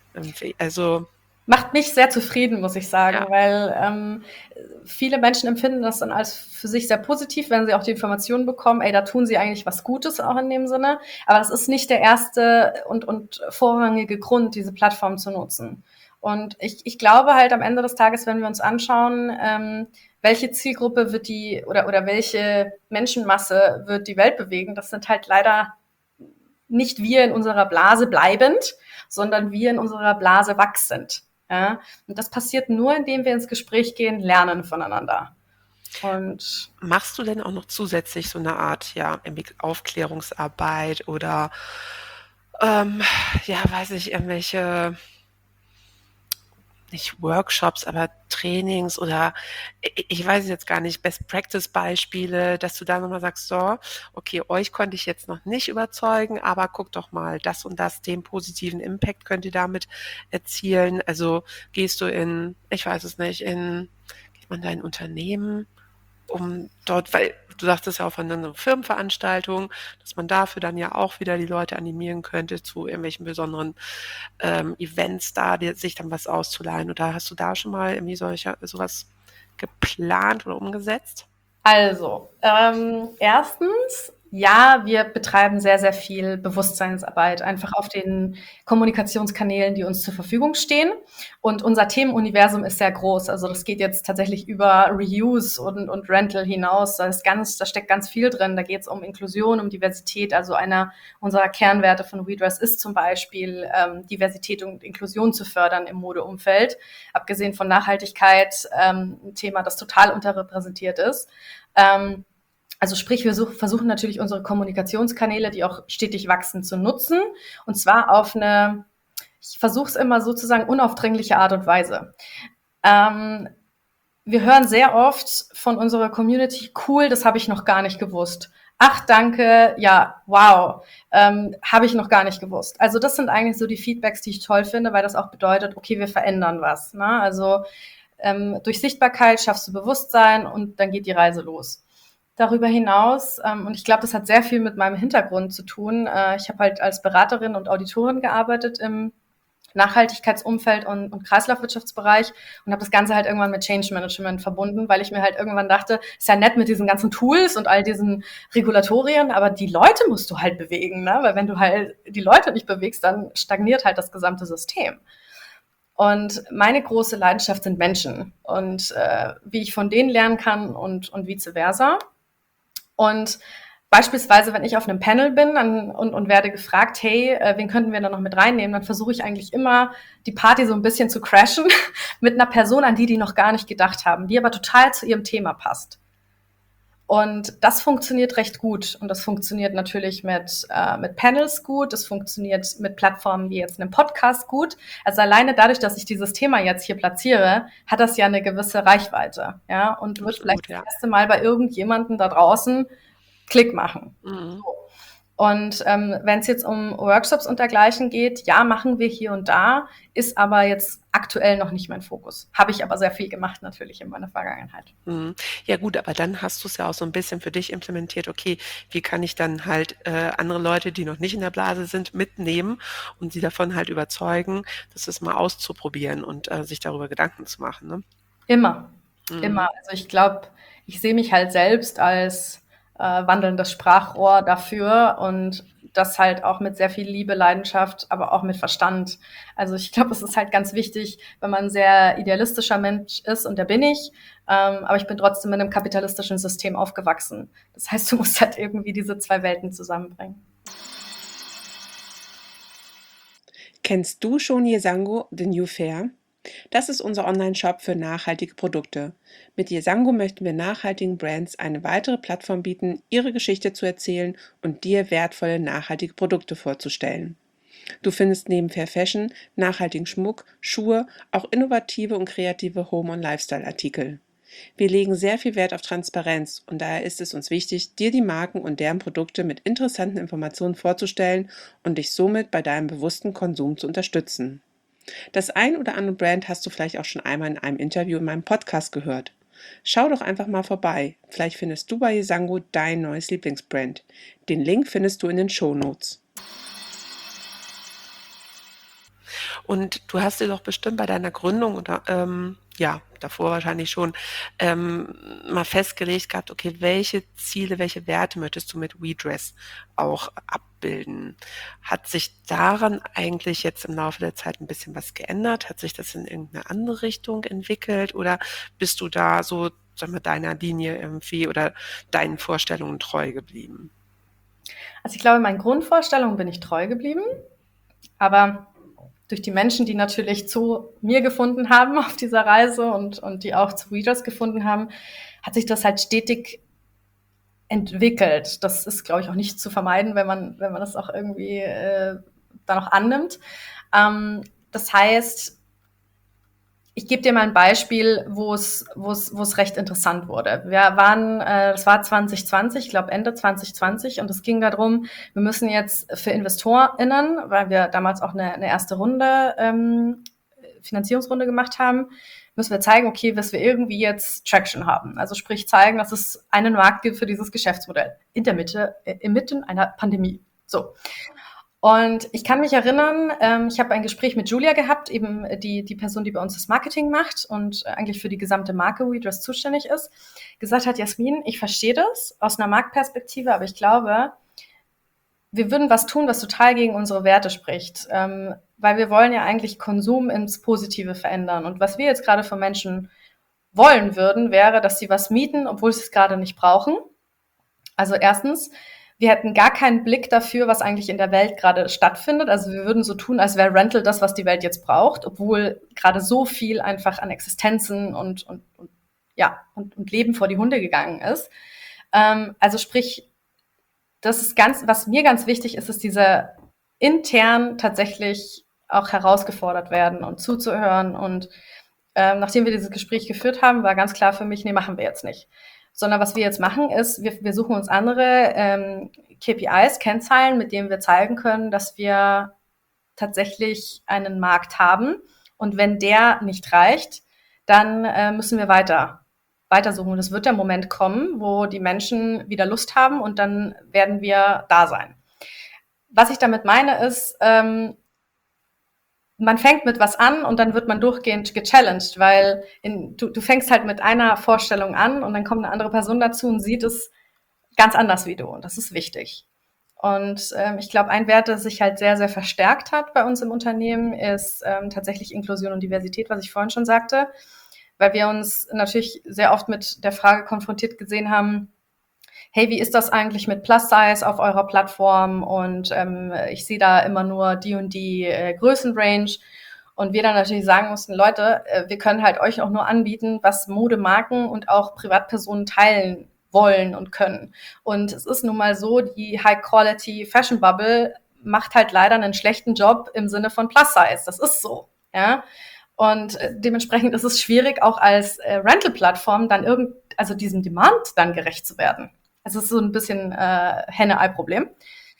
Also macht mich sehr zufrieden, muss ich sagen, weil viele Menschen empfinden das dann als für sich sehr positiv, wenn sie auch die Informationen bekommen, da tun sie eigentlich was Gutes auch in dem Sinne. Aber das ist nicht der erste und vorrangige Grund, diese Plattform zu nutzen. Und ich glaube halt am Ende des Tages, wenn wir uns anschauen, welche Zielgruppe wird oder welche Menschenmasse wird die Welt bewegen, das sind halt leider nicht wir in unserer Blase bleibend, sondern wir in unserer Blase wachsend. Ja? Und das passiert nur, indem wir ins Gespräch gehen, lernen voneinander. Und machst du denn auch noch zusätzlich so eine Art, ja, Aufklärungsarbeit oder, ja, weiß ich, irgendwelche, nicht Workshops, aber Trainings oder ich weiß es jetzt gar nicht, Best-Practice-Beispiele, dass du da nochmal sagst, so, okay, euch konnte ich jetzt noch nicht überzeugen, aber guck doch mal, das und das, den positiven Impact könnt ihr damit erzielen. Also gehst du in, ich weiß es nicht, geht man da in Unternehmen, um dort, weil du sagtest ja auch von einer Firmenveranstaltung, dass man dafür dann ja auch wieder die Leute animieren könnte zu irgendwelchen besonderen Events da, sich dann was auszuleihen. Oder hast du da schon mal irgendwie sowas geplant oder umgesetzt? also, erstens, ja, wir betreiben sehr, sehr viel Bewusstseinsarbeit, einfach auf den Kommunikationskanälen, die uns zur Verfügung stehen. Und unser Themenuniversum ist sehr groß. Also das geht jetzt tatsächlich über Reuse und Rental hinaus. Da steckt ganz viel drin. Da geht es um Inklusion, um Diversität. Also einer unserer Kernwerte von WeDress ist zum Beispiel, Diversität und Inklusion zu fördern im Modeumfeld. Abgesehen von Nachhaltigkeit, ein Thema, das total unterrepräsentiert ist. Also sprich, wir versuchen natürlich unsere Kommunikationskanäle, die auch stetig wachsen, zu nutzen. Und zwar auf eine, ich versuche es immer sozusagen unaufdringliche Art und Weise. Wir hören sehr oft von unserer Community, cool, das habe ich noch gar nicht gewusst. Ach, danke, ja, wow, habe ich noch gar nicht gewusst. Also das sind eigentlich so die Feedbacks, die ich toll finde, weil das auch bedeutet, okay, wir verändern was. Ne? Also durch Sichtbarkeit schaffst du Bewusstsein und dann geht die Reise los. Darüber hinaus, und ich glaube, das hat sehr viel mit meinem Hintergrund zu tun. Ich habe halt als Beraterin und Auditorin gearbeitet im Nachhaltigkeitsumfeld und Kreislaufwirtschaftsbereich und habe das Ganze halt irgendwann mit Change Management verbunden, weil ich mir halt irgendwann dachte, ist ja nett mit diesen ganzen Tools und all diesen Regulatorien, aber die Leute musst du halt bewegen, ne? Weil wenn du halt die Leute nicht bewegst, dann stagniert halt das gesamte System. Und meine große Leidenschaft sind Menschen und wie ich von denen lernen kann und vice versa. Und beispielsweise, wenn ich auf einem Panel bin und werde gefragt, hey, wen könnten wir da noch mit reinnehmen, dann versuche ich eigentlich immer, die Party so ein bisschen zu crashen mit einer Person, an die noch gar nicht gedacht haben, die aber total zu ihrem Thema passt. Und das funktioniert recht gut. Und das funktioniert natürlich mit Panels gut. Das funktioniert mit Plattformen wie jetzt einem Podcast gut. Also alleine dadurch, dass ich dieses Thema jetzt hier platziere, hat das ja eine gewisse Reichweite. Ja, und wird vielleicht das erste Mal bei irgendjemandem da draußen Klick machen. Mhm. So. Und wenn es jetzt um Workshops und dergleichen geht, ja, machen wir hier und da, ist aber jetzt aktuell noch nicht mein Fokus. Habe ich aber sehr viel gemacht natürlich in meiner Vergangenheit. Mhm. Ja gut, aber dann hast du es ja auch so ein bisschen für dich implementiert, okay, wie kann ich dann halt andere Leute, die noch nicht in der Blase sind, mitnehmen und sie davon halt überzeugen, das mal auszuprobieren und sich darüber Gedanken zu machen, ne? Immer. Immer. Also ich glaube, ich sehe mich halt selbst als wandelndes Sprachrohr dafür und das halt auch mit sehr viel Liebe, Leidenschaft, aber auch mit Verstand. Also ich glaube, es ist halt ganz wichtig, wenn man ein sehr idealistischer Mensch ist, und der bin ich, aber ich bin trotzdem in einem kapitalistischen System aufgewachsen. Das heißt, du musst halt irgendwie diese zwei Welten zusammenbringen. Kennst du schon Yesango, The New Fair? Das ist unser Online-Shop für nachhaltige Produkte. Mit Yesango möchten wir nachhaltigen Brands eine weitere Plattform bieten, ihre Geschichte zu erzählen und dir wertvolle nachhaltige Produkte vorzustellen. Du findest neben Fair Fashion, nachhaltigen Schmuck, Schuhe, auch innovative und kreative Home- und Lifestyle-Artikel. Wir legen sehr viel Wert auf Transparenz und daher ist es uns wichtig, dir die Marken und deren Produkte mit interessanten Informationen vorzustellen und dich somit bei deinem bewussten Konsum zu unterstützen. Das ein oder andere Brand hast du vielleicht auch schon einmal in einem Interview in meinem Podcast gehört. Schau doch einfach mal vorbei. Vielleicht findest du bei Yesango dein neues Lieblingsbrand. Den Link findest du in den Shownotes. Und du hast dir doch bestimmt bei deiner Gründung oder ja, davor wahrscheinlich schon mal festgelegt gehabt, okay, welche Ziele, welche Werte möchtest du mit WeDress auch abbilden? Hat sich daran eigentlich jetzt im Laufe der Zeit ein bisschen was geändert? Hat sich das in irgendeine andere Richtung entwickelt oder bist du da so, sagen wir, deiner Linie irgendwie oder deinen Vorstellungen treu geblieben? Also ich glaube, meinen Grundvorstellungen bin ich treu geblieben, aber durch die Menschen, die natürlich zu mir gefunden haben auf dieser Reise und die auch zu Readers gefunden haben, hat sich das halt stetig entwickelt. Das ist, glaube ich, auch nicht zu vermeiden, wenn man das auch irgendwie dann auch annimmt. Das heißt, ich gebe dir mal ein Beispiel, wo es recht interessant wurde. Wir waren, das war 2020, ich glaube Ende 2020, und es ging darum, wir müssen jetzt für InvestorInnen, weil wir damals auch eine erste Runde, Finanzierungsrunde gemacht haben, müssen wir zeigen, okay, dass wir irgendwie jetzt Traction haben. Also sprich zeigen, dass es einen Markt gibt für dieses Geschäftsmodell inmitten einer Pandemie. So. Und ich kann mich erinnern, ich habe ein Gespräch mit Julia gehabt, eben die Person, die bei uns das Marketing macht und eigentlich für die gesamte Marke Redress zuständig ist, gesagt hat, Jasmin, ich verstehe das aus einer Marktperspektive, aber ich glaube, wir würden was tun, was total gegen unsere Werte spricht, weil wir wollen ja eigentlich Konsum ins Positive verändern. Und was wir jetzt gerade von Menschen wollen würden, wäre, dass sie was mieten, obwohl sie es gerade nicht brauchen. Also erstens, wir hätten gar keinen Blick dafür, was eigentlich in der Welt gerade stattfindet. Also wir würden so tun, als wäre Rental das, was die Welt jetzt braucht, obwohl gerade so viel einfach an Existenzen und Leben vor die Hunde gegangen ist. Also sprich, das ist was mir ganz wichtig ist, ist diese intern tatsächlich auch herausgefordert werden und zuzuhören. Und nachdem wir dieses Gespräch geführt haben, war ganz klar für mich, nee, machen wir jetzt nicht. Sondern was wir jetzt machen, ist, wir suchen uns andere KPIs, Kennzahlen, mit denen wir zeigen können, dass wir tatsächlich einen Markt haben. Und wenn der nicht reicht, dann müssen wir weitersuchen. Und es wird der Moment kommen, wo die Menschen wieder Lust haben und dann werden wir da sein. Was ich damit meine, ist, man fängt mit was an und dann wird man durchgehend gechallenged, weil du fängst halt mit einer Vorstellung an und dann kommt eine andere Person dazu und sieht es ganz anders wie du. Und das ist wichtig. Und ich glaube, ein Wert, der sich halt sehr, sehr verstärkt hat bei uns im Unternehmen, ist tatsächlich Inklusion und Diversität, was ich vorhin schon sagte, weil wir uns natürlich sehr oft mit der Frage konfrontiert gesehen haben, hey, wie ist das eigentlich mit Plus Size auf eurer Plattform? Und ich sehe da immer nur die und die Größenrange. Und wir dann natürlich sagen mussten, Leute, wir können halt euch auch nur anbieten, was Modemarken und auch Privatpersonen teilen wollen und können. Und es ist nun mal so, die High-Quality-Fashion-Bubble macht halt leider einen schlechten Job im Sinne von Plus Size. Das ist so, ja. Und dementsprechend ist es schwierig, auch als Rental-Plattform dann diesem Demand dann gerecht zu werden. Also es ist so ein bisschen Henne-Ei-Problem.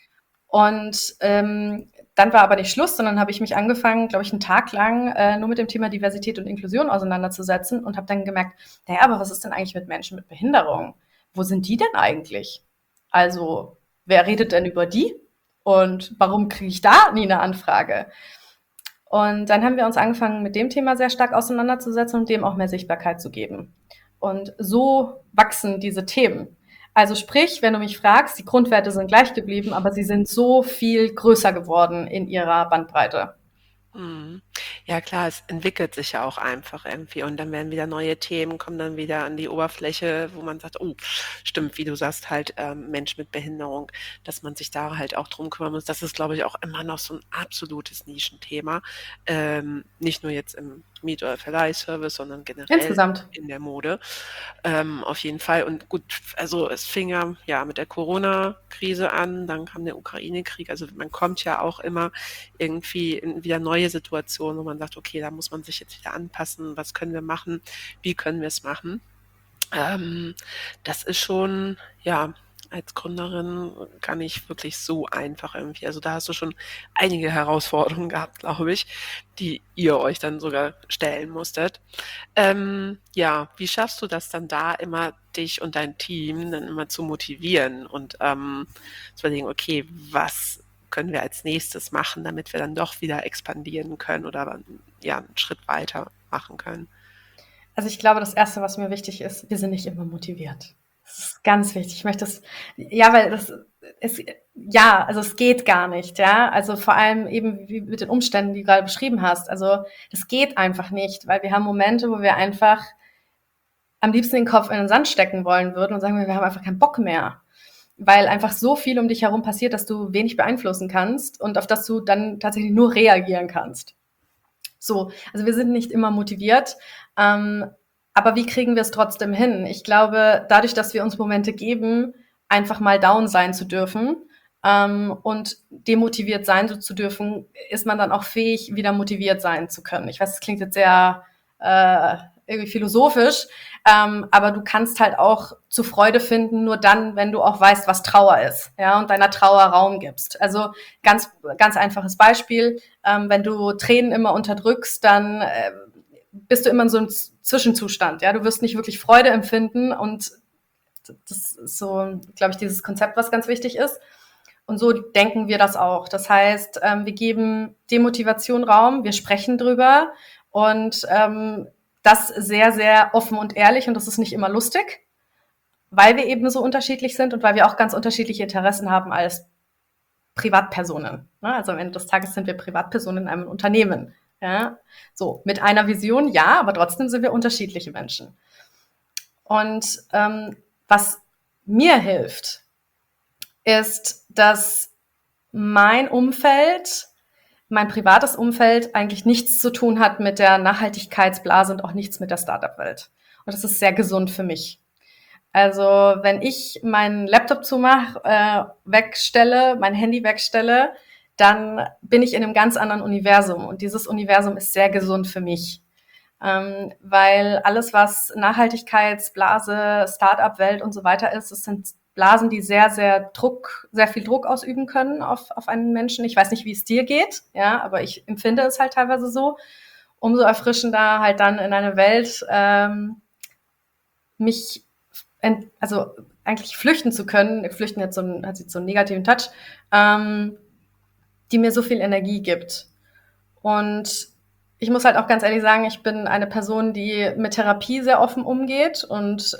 Und dann war aber nicht Schluss, sondern habe ich mich angefangen, glaube ich, einen Tag lang nur mit dem Thema Diversität und Inklusion auseinanderzusetzen und habe dann gemerkt, naja, aber was ist denn eigentlich mit Menschen mit Behinderung? Wo sind die denn eigentlich? Also, wer redet denn über die? Und warum kriege ich da nie eine Anfrage? Und dann haben wir uns angefangen, mit dem Thema sehr stark auseinanderzusetzen und dem auch mehr Sichtbarkeit zu geben. Und so wachsen diese Themen. Also sprich, wenn du mich fragst, die Grundwerte sind gleich geblieben, aber sie sind so viel größer geworden in ihrer Bandbreite. Mhm. Ja klar, es entwickelt sich ja auch einfach irgendwie und dann werden wieder neue Themen, kommen dann wieder an die Oberfläche, wo man sagt, oh, stimmt, wie du sagst, halt Mensch mit Behinderung, dass man sich da halt auch drum kümmern muss. Das ist, glaube ich, auch immer noch so ein absolutes Nischenthema. Nicht nur jetzt im Miet- oder Verleihservice, sondern generell Insgesamt. in der Mode. Auf jeden Fall. Und gut, also es fing ja mit der Corona-Krise an, dann kam der Ukraine-Krieg. Also man kommt ja auch immer irgendwie in wieder neue Situationen, wo man sagt, okay, da muss man sich jetzt wieder anpassen. Was können wir machen? Wie können wir es machen? Das ist schon, ja, als Gründerin gar nicht wirklich so einfach irgendwie. Also da hast du schon einige Herausforderungen gehabt, glaube ich, die ihr euch dann sogar stellen musstet. Ja, wie schaffst du das dann da immer, dich und dein Team dann immer zu motivieren und zu überlegen, okay, was können wir als nächstes machen, damit wir dann doch wieder expandieren können oder ja, einen Schritt weiter machen können? Also ich glaube, das Erste, was mir wichtig ist, wir sind nicht immer motiviert. Das ist ganz wichtig. Ich möchte das, ja, weil das ist, ja, also es geht gar nicht, ja. Also vor allem eben wie mit den Umständen, die du gerade beschrieben hast. Also das geht einfach nicht, weil wir haben Momente, wo wir einfach am liebsten den Kopf in den Sand stecken wollen würden und sagen, wir haben einfach keinen Bock mehr. Weil einfach so viel um dich herum passiert, dass du wenig beeinflussen kannst und auf das du dann tatsächlich nur reagieren kannst. So, also wir sind nicht immer motiviert, aber wie kriegen wir es trotzdem hin? Ich glaube, dadurch, dass wir uns Momente geben, einfach mal down sein zu dürfen, und demotiviert sein zu dürfen, ist man dann auch fähig, wieder motiviert sein zu können. Ich weiß, das klingt jetzt sehr irgendwie philosophisch, aber du kannst halt auch zu Freude finden, nur dann, wenn du auch weißt, was Trauer ist, ja, und deiner Trauer Raum gibst. Also ganz einfaches Beispiel, wenn du Tränen immer unterdrückst, dann bist du immer in so einem Zwischenzustand, ja, du wirst nicht wirklich Freude empfinden, und das ist so, glaube ich, dieses Konzept, was ganz wichtig ist. Und so denken wir das auch. Das heißt, wir geben Demotivation Raum, wir sprechen drüber, und das sehr, sehr offen und ehrlich, und das ist nicht immer lustig, weil wir eben so unterschiedlich sind und weil wir auch ganz unterschiedliche Interessen haben als Privatpersonen. Also am Ende des Tages sind wir Privatpersonen in einem Unternehmen. Ja? So, mit einer Vision, ja, aber trotzdem sind wir unterschiedliche Menschen. Und was mir hilft, ist, dass mein Umfeld, mein privates Umfeld eigentlich nichts zu tun hat mit der Nachhaltigkeitsblase und auch nichts mit der Startup-Welt. Und das ist sehr gesund für mich. Also wenn ich meinen Laptop zumache, wegstelle, mein Handy wegstelle, dann bin ich in einem ganz anderen Universum. Und dieses Universum ist sehr gesund für mich. Weil alles, was Nachhaltigkeitsblase, Startup-Welt und so weiter ist, das sind Blasen, die sehr viel Druck ausüben können auf einen Menschen. Ich weiß nicht, wie es dir geht, ja, aber ich empfinde es halt teilweise so. Umso erfrischender halt dann in eine Welt mich also eigentlich flüchten zu können. Flüchten hat jetzt so einen negativen Touch, die mir so viel Energie gibt. Und ich muss halt auch ganz ehrlich sagen, ich bin eine Person, die mit Therapie sehr offen umgeht, und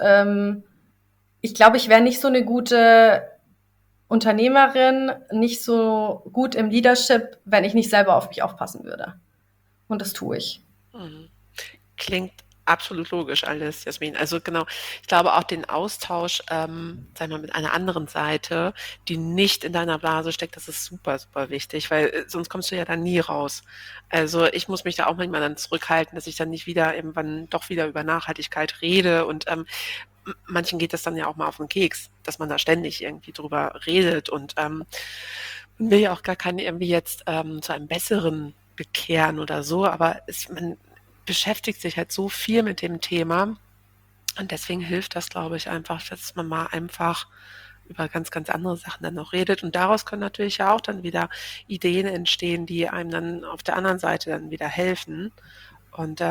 ich glaube, ich wäre nicht so eine gute Unternehmerin, nicht so gut im Leadership, wenn ich nicht selber auf mich aufpassen würde. Und das tue ich. Klingt absolut logisch alles, Jasmin. Also genau, ich glaube auch den Austausch, sagen wir mal, mit einer anderen Seite, die nicht in deiner Blase steckt, das ist super, super wichtig, weil sonst kommst du ja dann nie raus. Also ich muss mich da auch manchmal dann zurückhalten, dass ich dann nicht wieder irgendwann doch wieder über Nachhaltigkeit rede, und manchen geht das dann ja auch mal auf den Keks, dass man da ständig irgendwie drüber redet, und man will ja auch gar keinen irgendwie jetzt zu einem besseren bekehren oder so, aber man beschäftigt sich halt so viel mit dem Thema, und deswegen hilft das, glaube ich, einfach, dass man mal einfach über ganz, ganz andere Sachen dann noch redet, und daraus können natürlich ja auch dann wieder Ideen entstehen, die einem dann auf der anderen Seite dann wieder helfen, und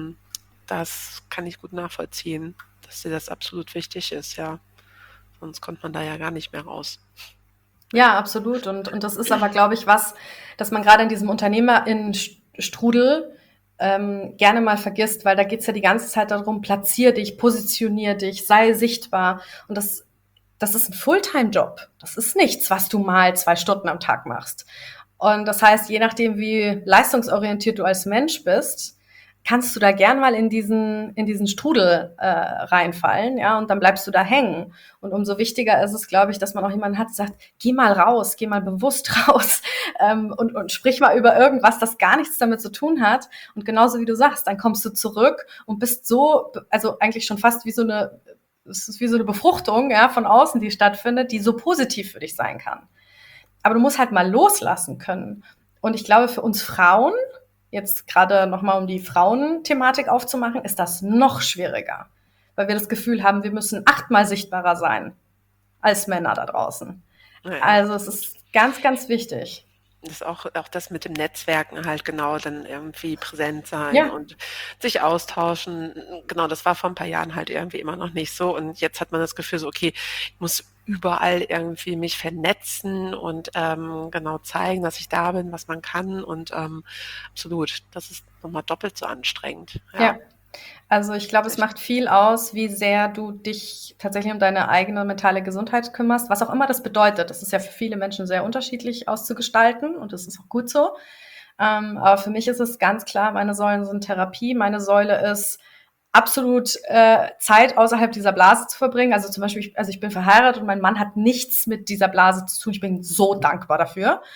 das kann ich gut nachvollziehen, dass dir das absolut wichtig ist, ja, sonst kommt man da ja gar nicht mehr raus. Ja, absolut. Und das ist aber, glaube ich, dass man gerade in diesem UnternehmerInnen-Strudel gerne mal vergisst, weil da geht's ja die ganze Zeit darum, platzier dich, positionier dich, sei sichtbar. Und das ist ein Fulltime-Job. Das ist nichts, was du mal 2 Stunden am Tag machst. Und das heißt, je nachdem, wie leistungsorientiert du als Mensch bist, kannst du da gern mal in diesen Strudel reinfallen, ja, und dann bleibst du da hängen. Und umso wichtiger ist es, glaube ich, dass man auch jemanden hat, der sagt, geh mal raus, geh mal bewusst raus, und sprich mal über irgendwas, das gar nichts damit zu tun hat. Und genauso wie du sagst, dann kommst du zurück und bist so, also eigentlich schon fast es ist wie so eine Befruchtung, ja, von außen, die stattfindet, die so positiv für dich sein kann. Aber du musst halt mal loslassen können. Und ich glaube, für uns Frauen, jetzt gerade nochmal um die Frauenthematik aufzumachen, ist das noch schwieriger. Weil wir das Gefühl haben, wir müssen 8-mal sichtbarer sein als Männer da draußen. Ja, also es ist ganz, ganz wichtig. Das ist auch das mit dem Netzwerken halt, genau, dann irgendwie präsent sein, Ja. und sich austauschen. Genau, das war vor ein paar Jahren halt irgendwie immer noch nicht so. Und jetzt hat man das Gefühl so, okay, ich muss überall irgendwie mich vernetzen und genau zeigen, dass ich da bin, was man kann. Und absolut, das ist nochmal doppelt so anstrengend. Ja. Also ich glaube, es macht viel aus, wie sehr du dich tatsächlich um deine eigene mentale Gesundheit kümmerst, was auch immer das bedeutet. Das ist ja für viele Menschen sehr unterschiedlich auszugestalten, und das ist auch gut so. Aber für mich ist es ganz klar, meine Säulen sind Therapie. Meine Säule ist absolut Zeit außerhalb dieser Blase zu verbringen. Also zum Beispiel, ich bin verheiratet und mein Mann hat nichts mit dieser Blase zu tun. Ich bin so dankbar dafür.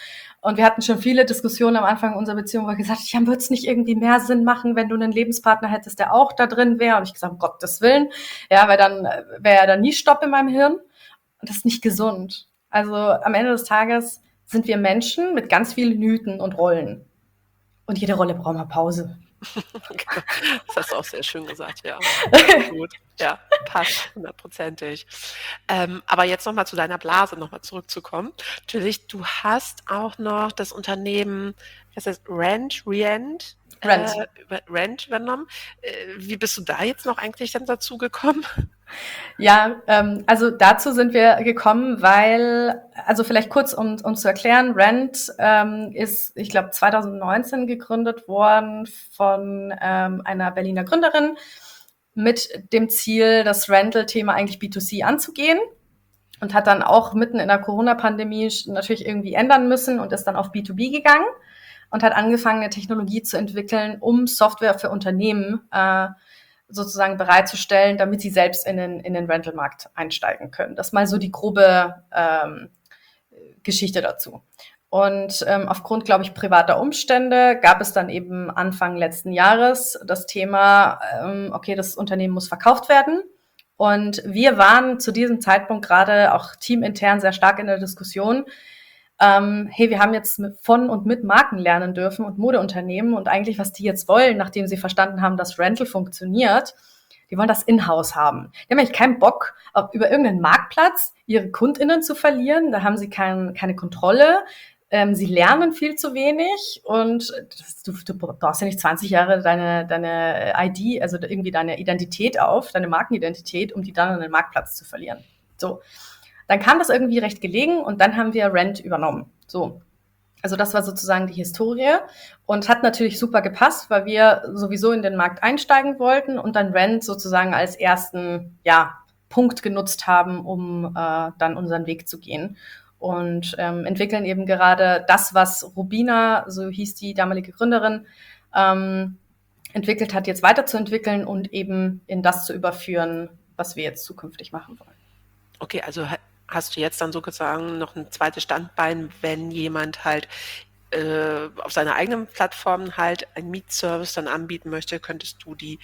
Und wir hatten schon viele Diskussionen am Anfang unserer Beziehung, wo wir gesagt haben, würde es nicht irgendwie mehr Sinn machen, wenn du einen Lebenspartner hättest, der auch da drin wäre? Und ich gesagt, um Gottes Willen, ja, weil dann wäre ja dann nie Stopp in meinem Hirn. Und das ist nicht gesund. Also am Ende des Tages sind wir Menschen mit ganz vielen Hüten und Rollen. Und jede Rolle braucht mal Pause. Das hast du auch sehr schön gesagt, ja. Gut, ja, passt, 100%. Aber jetzt nochmal zu deiner Blase nochmal zurückzukommen. Natürlich, du hast auch noch das Unternehmen, was heißt Rent übernommen. Wie bist du da jetzt noch eigentlich dann dazu gekommen? Ja, also dazu sind wir gekommen, weil, also vielleicht kurz, um zu erklären, Rent ist, ich glaube, 2019 gegründet worden von einer Berliner Gründerin mit dem Ziel, das Rental-Thema eigentlich B2C anzugehen und hat dann auch mitten in der Corona-Pandemie natürlich irgendwie ändern müssen und ist dann auf B2B gegangen und hat angefangen, eine Technologie zu entwickeln, um Software für Unternehmen sozusagen bereitzustellen, damit sie selbst in den Rental-Markt einsteigen können. Das ist mal so die grobe Geschichte dazu. Und aufgrund, glaube ich, privater Umstände gab es dann eben Anfang letzten Jahres das Thema, okay, das Unternehmen muss verkauft werden. Und wir waren zu diesem Zeitpunkt gerade auch teamintern sehr stark in der Diskussion, hey, wir haben jetzt von und mit Marken lernen dürfen und Modeunternehmen und eigentlich, was die jetzt wollen, nachdem sie verstanden haben, dass Rental funktioniert, die wollen das in-house haben. Die haben eigentlich keinen Bock, über irgendeinen Marktplatz ihre KundInnen zu verlieren. Da haben sie keine Kontrolle. Sie lernen viel zu wenig und du brauchst ja nicht 20 Jahre deine ID, also irgendwie deine Identität deine Markenidentität, um die dann an den Marktplatz zu verlieren. So. Dann kam das irgendwie recht gelegen und dann haben wir Rent übernommen. So. Also das war sozusagen die Historie und hat natürlich super gepasst, weil wir sowieso in den Markt einsteigen wollten und dann Rent sozusagen als ersten, Punkt genutzt haben, um dann unseren Weg zu gehen. Und entwickeln eben gerade das, was Rubina, so hieß die damalige Gründerin, entwickelt hat, jetzt weiterzuentwickeln und eben in das zu überführen, was wir jetzt zukünftig machen wollen. Okay, also hast du jetzt dann sozusagen noch ein zweites Standbein, wenn jemand halt auf seiner eigenen Plattform halt einen Mietservice dann anbieten möchte, könntest du die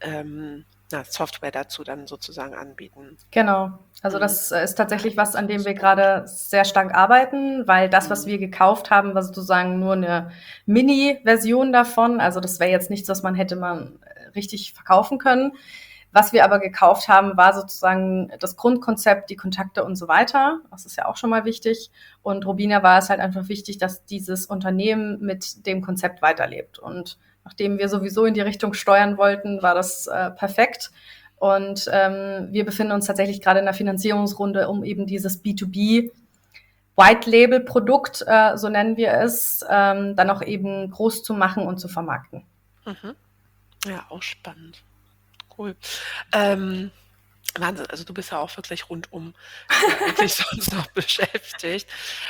Software dazu dann sozusagen anbieten. Genau. Also das ist tatsächlich was, an dem wir gerade sehr stark arbeiten, weil das, was wir gekauft haben, war sozusagen nur eine Mini-Version davon. Also das wäre jetzt nichts, was man richtig verkaufen können. Was wir aber gekauft haben, war sozusagen das Grundkonzept, die Kontakte und so weiter. Das ist ja auch schon mal wichtig. Und Rubina war es halt einfach wichtig, dass dieses Unternehmen mit dem Konzept weiterlebt. Und nachdem wir sowieso in die Richtung steuern wollten, war das perfekt. Und wir befinden uns tatsächlich gerade in der Finanzierungsrunde, um eben dieses B2B White-Label-Produkt, so nennen wir es, dann auch eben groß zu machen und zu vermarkten. Mhm. Ja, auch spannend. Cool. Wahnsinn, also du bist ja auch wirklich rundum wirklich sonst noch beschäftigt.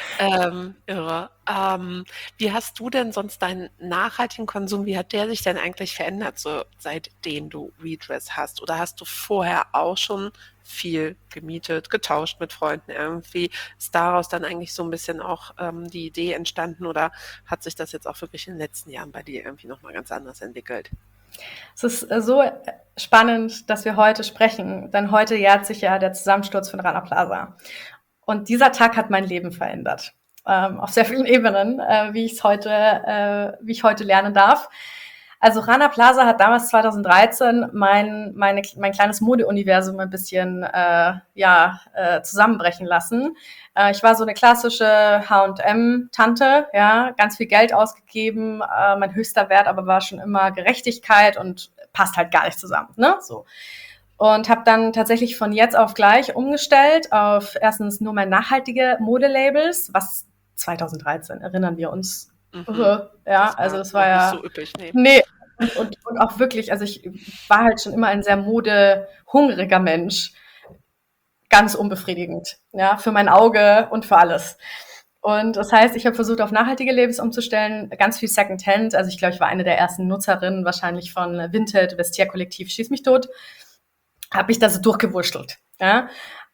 Irre. Wie hast du denn sonst deinen nachhaltigen Konsum, wie hat der sich denn eigentlich verändert, so seitdem du Redress hast? Oder hast du vorher auch schon viel gemietet, getauscht mit Freunden irgendwie? Ist daraus dann eigentlich so ein bisschen auch die Idee entstanden oder hat sich das jetzt auch wirklich in den letzten Jahren bei dir irgendwie nochmal ganz anders entwickelt? Es ist so spannend, dass wir heute sprechen, denn heute jährt sich ja der Zusammensturz von Rana Plaza. Und dieser Tag hat mein Leben verändert. Auf sehr vielen Ebenen, wie ich heute lernen darf. Also Rana Plaza hat damals 2013 mein kleines Modeuniversum ein bisschen zusammenbrechen lassen. Ich war so eine klassische H&M-Tante, ja, ganz viel Geld ausgegeben. Mein höchster Wert aber war schon immer Gerechtigkeit und passt halt gar nicht zusammen, ne? So. Und habe dann tatsächlich von jetzt auf gleich umgestellt auf erstens nur mehr nachhaltige Modelabels, was 2013 erinnern wir uns. Also das war ja nicht so üppig, nee. Und auch wirklich, also ich war halt schon immer ein sehr modehungriger Mensch. Ganz unbefriedigend, ja, für mein Auge und für alles. Und das heißt, ich habe versucht, auf nachhaltige Labels umzustellen, ganz viel Secondhand. Also ich glaube, ich war eine der ersten Nutzerinnen wahrscheinlich von Vinted, Vestiaire Kollektiv, Schieß mich tot. Habe ich da so durchgewurschtelt, ja.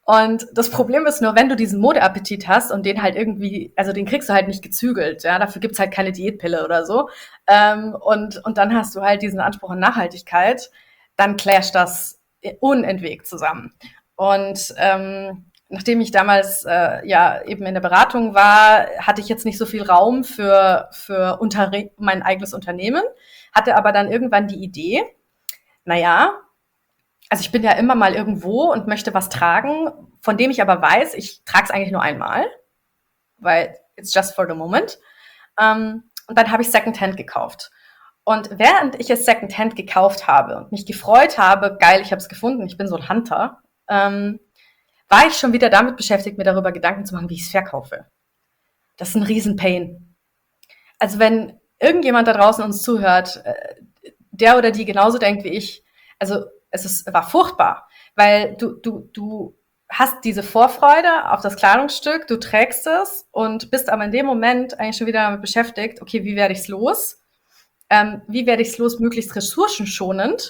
Und das Problem ist nur, wenn du diesen Modeappetit hast und den halt irgendwie, also den kriegst du halt nicht gezügelt, ja, dafür gibt's halt keine Diätpille oder so. Und dann hast du halt diesen Anspruch an Nachhaltigkeit, dann clasht das unentwegt zusammen. Und nachdem ich damals eben in der Beratung war, hatte ich jetzt nicht so viel Raum für mein eigenes Unternehmen, hatte aber dann irgendwann die Idee, naja, also ich bin ja immer mal irgendwo und möchte was tragen, von dem ich aber weiß, ich trage es eigentlich nur einmal, weil it's just for the moment. Und dann habe ich Secondhand gekauft. Und während ich es Secondhand gekauft habe und mich gefreut habe, geil, ich habe es gefunden, ich bin so ein Hunter, war ich schon wieder damit beschäftigt, mir darüber Gedanken zu machen, wie ich es verkaufe. Das ist ein Riesen-Pain. Also wenn irgendjemand da draußen uns zuhört, der oder die genauso denkt wie ich, also war furchtbar, weil du hast diese Vorfreude auf das Kleidungsstück, du trägst es und bist aber in dem Moment eigentlich schon wieder damit beschäftigt, okay, wie werde ich es los? Wie werde ich es los, möglichst ressourcenschonend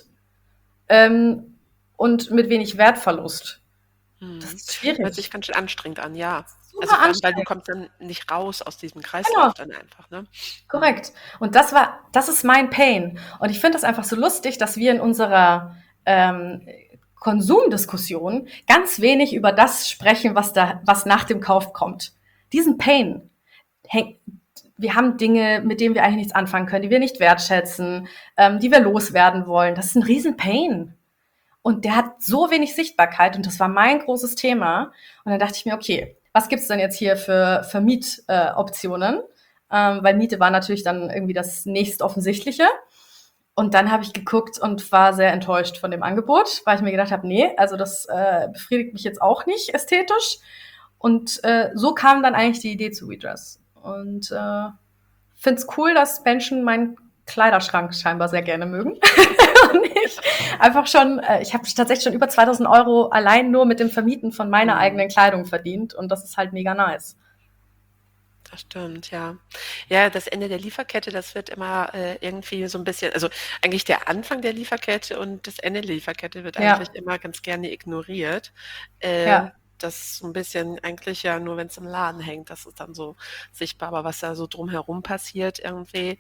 und mit wenig Wertverlust. Das ist schwierig. Hört sich ganz schön anstrengend an, ja. Super Also vor allem, weil du anstrengend. kommst dann nicht raus aus diesem Kreislauf dann einfach, ne? Korrekt. Und das ist mein Pain. Und ich finde das einfach so lustig, dass wir in unserer Konsumdiskussion ganz wenig über das sprechen, was nach dem Kauf kommt. Diesen Pain. Wir haben Dinge, mit denen wir eigentlich nichts anfangen können, die wir nicht wertschätzen, die wir loswerden wollen. Das ist ein riesen Pain. Und der hat so wenig Sichtbarkeit und das war mein großes Thema. Und dann dachte ich mir, okay, was gibt's denn jetzt hier für Mietoptionen? Weil Miete war natürlich dann irgendwie das nächst Offensichtliche. Und dann habe ich geguckt und war sehr enttäuscht von dem Angebot, weil ich mir gedacht habe, nee, also das befriedigt mich jetzt auch nicht ästhetisch. Und so kam dann eigentlich die Idee zu WeDress. Und finde es cool, dass Menschen meinen Kleiderschrank scheinbar sehr gerne mögen. Und ich einfach schon, ich habe tatsächlich schon über 2.000 € allein nur mit dem Vermieten von meiner eigenen Kleidung verdient. Und das ist halt mega nice. Das stimmt, ja. Ja, das Ende der Lieferkette, das wird immer irgendwie so ein bisschen, also eigentlich der Anfang der Lieferkette und das Ende der Lieferkette wird Ja. eigentlich immer ganz gerne ignoriert. Ja. Das ist so ein bisschen eigentlich ja nur, wenn es im Laden hängt, das ist dann so sichtbar, aber was da so drumherum passiert irgendwie,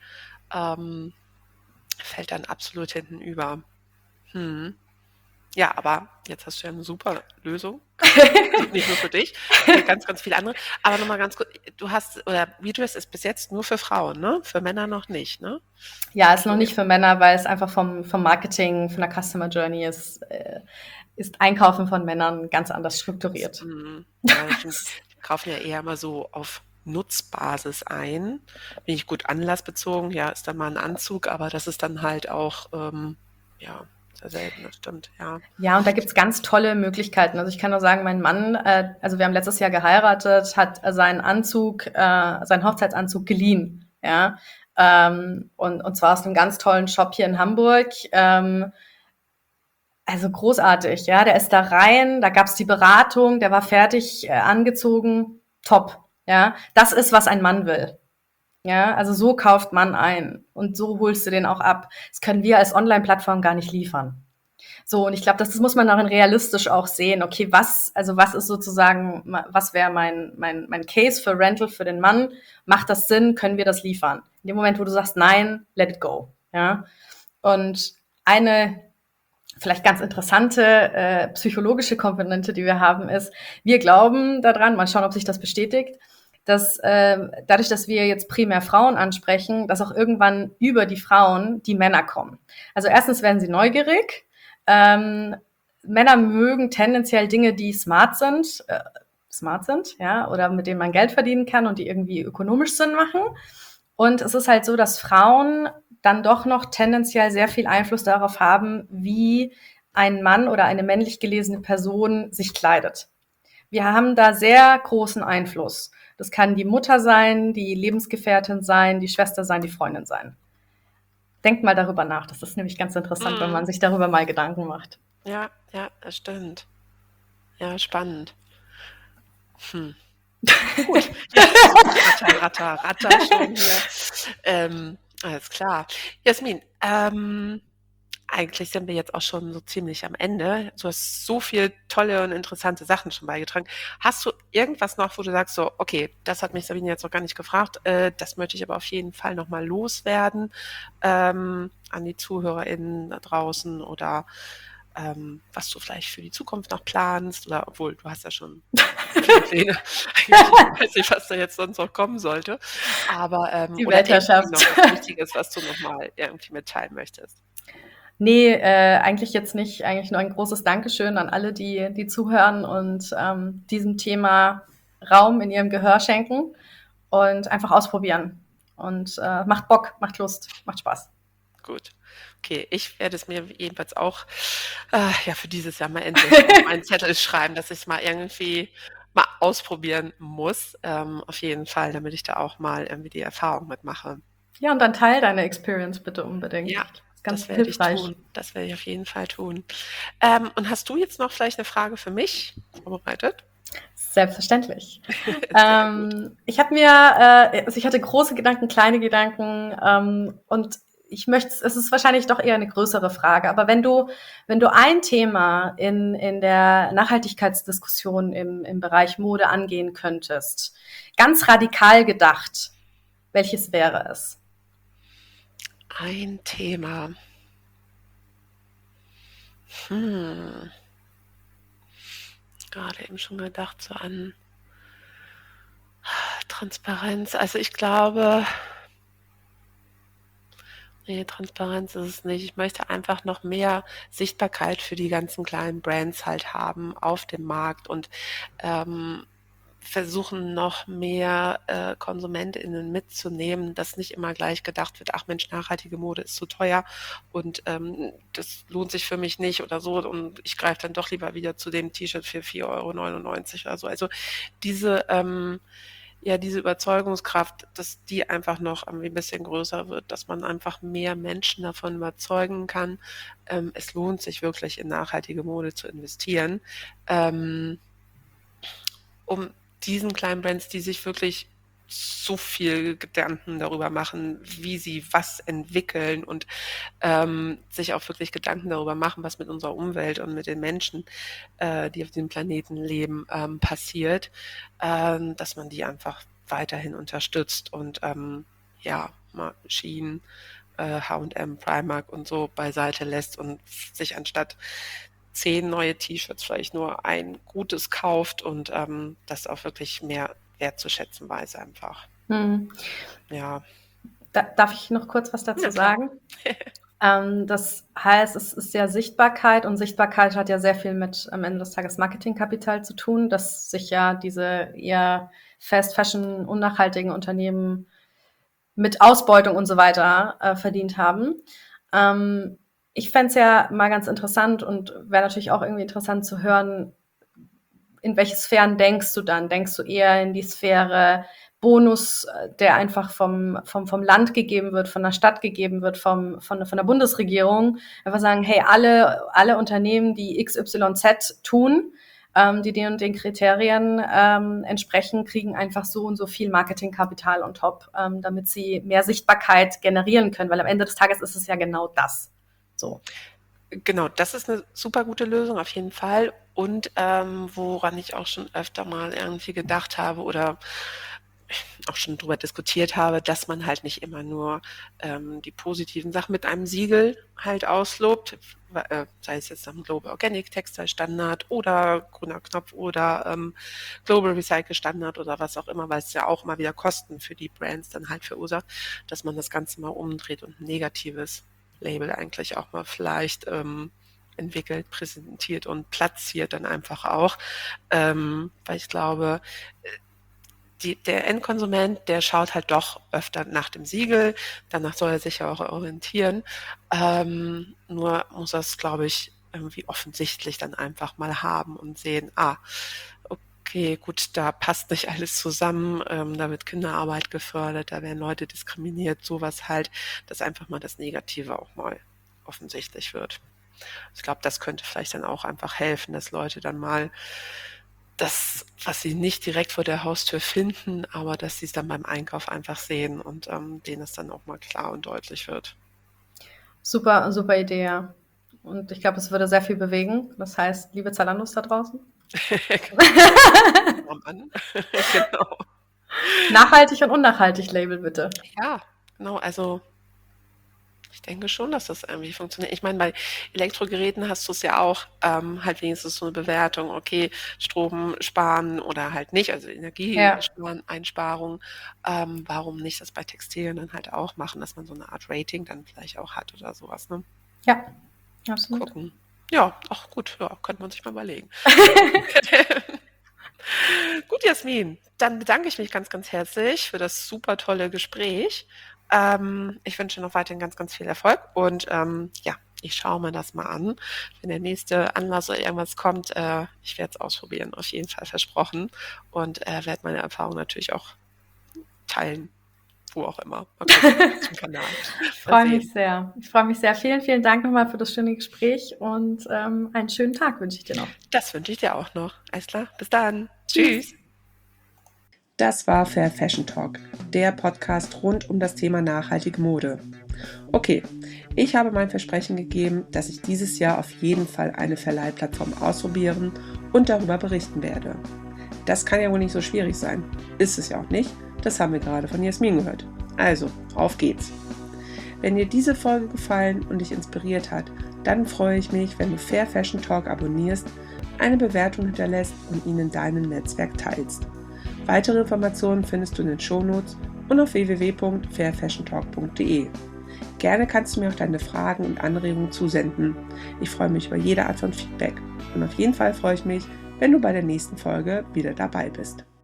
fällt dann absolut hinten über. Ja, aber jetzt hast du ja eine super Lösung. Nicht nur für dich, für ganz, ganz viele andere. Aber nochmal ganz kurz, WeDress ist bis jetzt nur für Frauen, ne? Für Männer noch nicht, ne? Ja, ist noch nicht für Männer, weil es einfach vom Marketing, von der Customer Journey ist Einkaufen von Männern ganz anders strukturiert. Ja, die kaufen ja eher mal so auf Nutzbasis ein. Bin ich gut anlassbezogen, ja, ist dann mal ein Anzug, aber das ist dann halt auch, ja, sehr selten, das stimmt, ja. Ja, und da gibt's ganz tolle Möglichkeiten. Also ich kann nur sagen, mein Mann, also wir haben letztes Jahr geheiratet, hat seinen Hochzeitsanzug geliehen, ja, und zwar aus einem ganz tollen Shop hier in Hamburg. Also großartig, ja, der ist da rein, da gab's die Beratung, der war fertig angezogen, top, ja. Das ist, was ein Mann will. Ja, also so kauft man ein und so holst du den auch ab. Das können wir als Online-Plattform gar nicht liefern. So, und ich glaube, das muss man darin realistisch auch sehen. Okay, was ist sozusagen, was wäre mein Case für Rental für den Mann? Macht das Sinn? Können wir das liefern? In dem Moment, wo du sagst, nein, let it go. Ja. Und eine vielleicht ganz interessante psychologische Komponente, die wir haben, ist, wir glauben daran, mal schauen, ob sich das bestätigt, dass dadurch, dass wir jetzt primär Frauen ansprechen, dass auch irgendwann über die Frauen die Männer kommen. Also erstens werden sie neugierig. Männer mögen tendenziell Dinge, die smart sind, ja, oder mit denen man Geld verdienen kann und die irgendwie ökonomisch Sinn machen. Und es ist halt so, dass Frauen dann doch noch tendenziell sehr viel Einfluss darauf haben, wie ein Mann oder eine männlich gelesene Person sich kleidet. Wir haben da sehr großen Einfluss. Das kann die Mutter sein, die Lebensgefährtin sein, die Schwester sein, die Freundin sein. Denkt mal darüber nach. Das ist nämlich ganz interessant, wenn man sich darüber mal Gedanken macht. Ja, das stimmt. Ja, spannend. Gut. Ja, Ratter schon hier. Alles klar. Jasmin, eigentlich sind wir jetzt auch schon so ziemlich am Ende. Du hast so viel tolle und interessante Sachen schon beigetragen. Hast du irgendwas noch, wo du sagst, so, okay, das hat mich Sabine jetzt noch gar nicht gefragt, das möchte ich aber auf jeden Fall nochmal loswerden, an die ZuhörerInnen da draußen oder was du vielleicht für die Zukunft noch planst oder obwohl du hast ja schon viele Pläne. Ich weiß nicht, was da jetzt sonst noch kommen sollte. Aber Die oder irgendwie Weltherrschaft. noch was Wichtiges, was du nochmal irgendwie mitteilen möchtest. Nee, eigentlich jetzt nicht. Eigentlich nur ein großes Dankeschön an alle, die zuhören und diesem Thema Raum in ihrem Gehör schenken und einfach ausprobieren. Und macht Bock, macht Lust, macht Spaß. Gut. Okay, ich werde es mir jedenfalls auch ja, für dieses Jahr mal endlich auf meinen Zettel schreiben, dass ich es mal irgendwie mal ausprobieren muss. Auf jeden Fall, damit ich da auch mal irgendwie die Erfahrung mitmache. Ja, und dann teil deine Experience bitte unbedingt. Ja, Ist ganz das werde ich hilfreich. tun. Das werde ich auf jeden Fall tun. Und hast du jetzt noch vielleicht eine Frage für mich vorbereitet? Selbstverständlich. Sehr gut. Ich habe mir, also ich hatte große Gedanken, kleine Gedanken und es ist wahrscheinlich doch eher eine größere Frage, aber wenn du ein Thema in der Nachhaltigkeitsdiskussion im Bereich Mode angehen könntest, ganz radikal gedacht, welches wäre es? Ein Thema. Hm. Gerade eben schon gedacht, so an Transparenz. Also ich glaube, nee, Transparenz ist es nicht. Ich möchte einfach noch mehr Sichtbarkeit für die ganzen kleinen Brands halt haben auf dem Markt und ähm, versuchen noch mehr KonsumentInnen mitzunehmen, dass nicht immer gleich gedacht wird, ach Mensch, nachhaltige Mode ist zu teuer und das lohnt sich für mich nicht oder so und ich greife dann doch lieber wieder zu dem T-Shirt für 4,99 € oder so. Also diese ja, diese Überzeugungskraft, dass die einfach noch irgendwie ein bisschen größer wird, dass man einfach mehr Menschen davon überzeugen kann, es lohnt sich wirklich in nachhaltige Mode zu investieren, ähm, um diesen kleinen Brands, die sich wirklich so viel Gedanken darüber machen, wie sie was entwickeln und sich auch wirklich Gedanken darüber machen, was mit unserer Umwelt und mit den Menschen, die auf dem Planeten leben, passiert, dass man die einfach weiterhin unterstützt und ja, mal Shein, H&M, Primark und so beiseite lässt und sich anstatt 10 neue T-Shirts vielleicht nur ein gutes kauft und das auch wirklich mehr wertzuschätzen weiß einfach. Hm. Ja. Darf ich noch kurz was dazu Ja, klar. sagen? Das heißt, es ist ja Sichtbarkeit und Sichtbarkeit hat ja sehr viel mit am Ende des Tages Marketingkapital zu tun, dass sich ja diese eher Fast Fashion unnachhaltigen Unternehmen mit Ausbeutung und so weiter verdient haben. Ich fände es ja mal ganz interessant und wäre natürlich auch irgendwie interessant zu hören, in welche Sphären denkst du dann? Denkst du eher in die Sphäre Bonus, der einfach vom Land gegeben wird, von der Stadt gegeben wird, von der Bundesregierung? Einfach sagen, hey, alle Unternehmen, die XYZ tun, die den und den Kriterien entsprechen, kriegen einfach so und so viel Marketingkapital on top, damit sie mehr Sichtbarkeit generieren können, weil am Ende des Tages ist es ja genau das. So. Genau, das ist eine super gute Lösung auf jeden Fall. Und woran ich auch schon öfter mal irgendwie gedacht habe oder auch schon drüber diskutiert habe, dass man halt nicht immer nur die positiven Sachen mit einem Siegel halt auslobt, sei es jetzt am Global Organic Textile Standard oder grüner Knopf oder Global Recycle Standard oder was auch immer, weil es ja auch immer wieder Kosten für die Brands dann halt verursacht, dass man das Ganze mal umdreht und ein negatives Label eigentlich auch mal vielleicht entwickelt, präsentiert und platziert dann einfach auch, weil ich glaube, der Endkonsument, der schaut halt doch öfter nach dem Siegel, danach soll er sich ja auch orientieren. Nur muss er es, glaube ich, irgendwie offensichtlich dann einfach mal haben und sehen, okay, gut, da passt nicht alles zusammen, da wird Kinderarbeit gefördert, da werden Leute diskriminiert, sowas halt, dass einfach mal das Negative auch mal offensichtlich wird. Ich glaube, das könnte vielleicht dann auch einfach helfen, dass Leute dann mal das, was sie nicht direkt vor der Haustür finden, aber dass sie es dann beim Einkauf einfach sehen und denen es dann auch mal klar und deutlich wird. Super, super Idee, ja. Und ich glaube, es würde sehr viel bewegen. Das heißt, liebe Zalandos da draußen. Mann. Genau. Nachhaltig und unnachhaltig Label bitte. Ja, genau. Also ich denke schon, dass das irgendwie funktioniert. Ich meine, bei Elektrogeräten hast du es ja auch, halt wenigstens so eine Bewertung, okay, Strom sparen oder halt nicht, also Energieeinsparung. Warum nicht das bei Textilien dann halt auch machen, dass man so eine Art Rating dann vielleicht auch hat oder sowas, ne? Ja, absolut. Gucken. Ja, ach gut, ja, könnte man sich mal überlegen. Gut, Jasmin, dann bedanke ich mich ganz, ganz herzlich für das super tolle Gespräch. Ich wünsche noch weiterhin ganz, ganz viel Erfolg und ja, ich schaue mir das mal an. Wenn der nächste Anlass oder irgendwas kommt, ich werde es ausprobieren, auf jeden Fall versprochen und werde meine Erfahrung natürlich auch teilen, wo auch immer. Mal gucken, zum Kanal. Ich freue mich sehr. Ich freue mich sehr. Vielen, vielen Dank nochmal für das schöne Gespräch und einen schönen Tag wünsche ich dir noch. Das wünsche ich dir auch noch. Alles klar, bis dann. Tschüss. Das war Fair Fashion Talk, der Podcast rund um das Thema nachhaltige Mode. Okay, ich habe mein Versprechen gegeben, dass ich dieses Jahr auf jeden Fall eine Verleihplattform ausprobieren und darüber berichten werde. Das kann ja wohl nicht so schwierig sein. Ist es ja auch nicht. Das haben wir gerade von Jasmin gehört. Also, auf geht's. Wenn dir diese Folge gefallen und dich inspiriert hat, dann freue ich mich, wenn du Fair Fashion Talk abonnierst, eine Bewertung hinterlässt und ihn in deinem Netzwerk teilst. Weitere Informationen findest du in den Shownotes und auf www.fairfashiontalk.de. Gerne kannst du mir auch deine Fragen und Anregungen zusenden. Ich freue mich über jede Art von Feedback. Und auf jeden Fall freue ich mich, wenn du bei der nächsten Folge wieder dabei bist.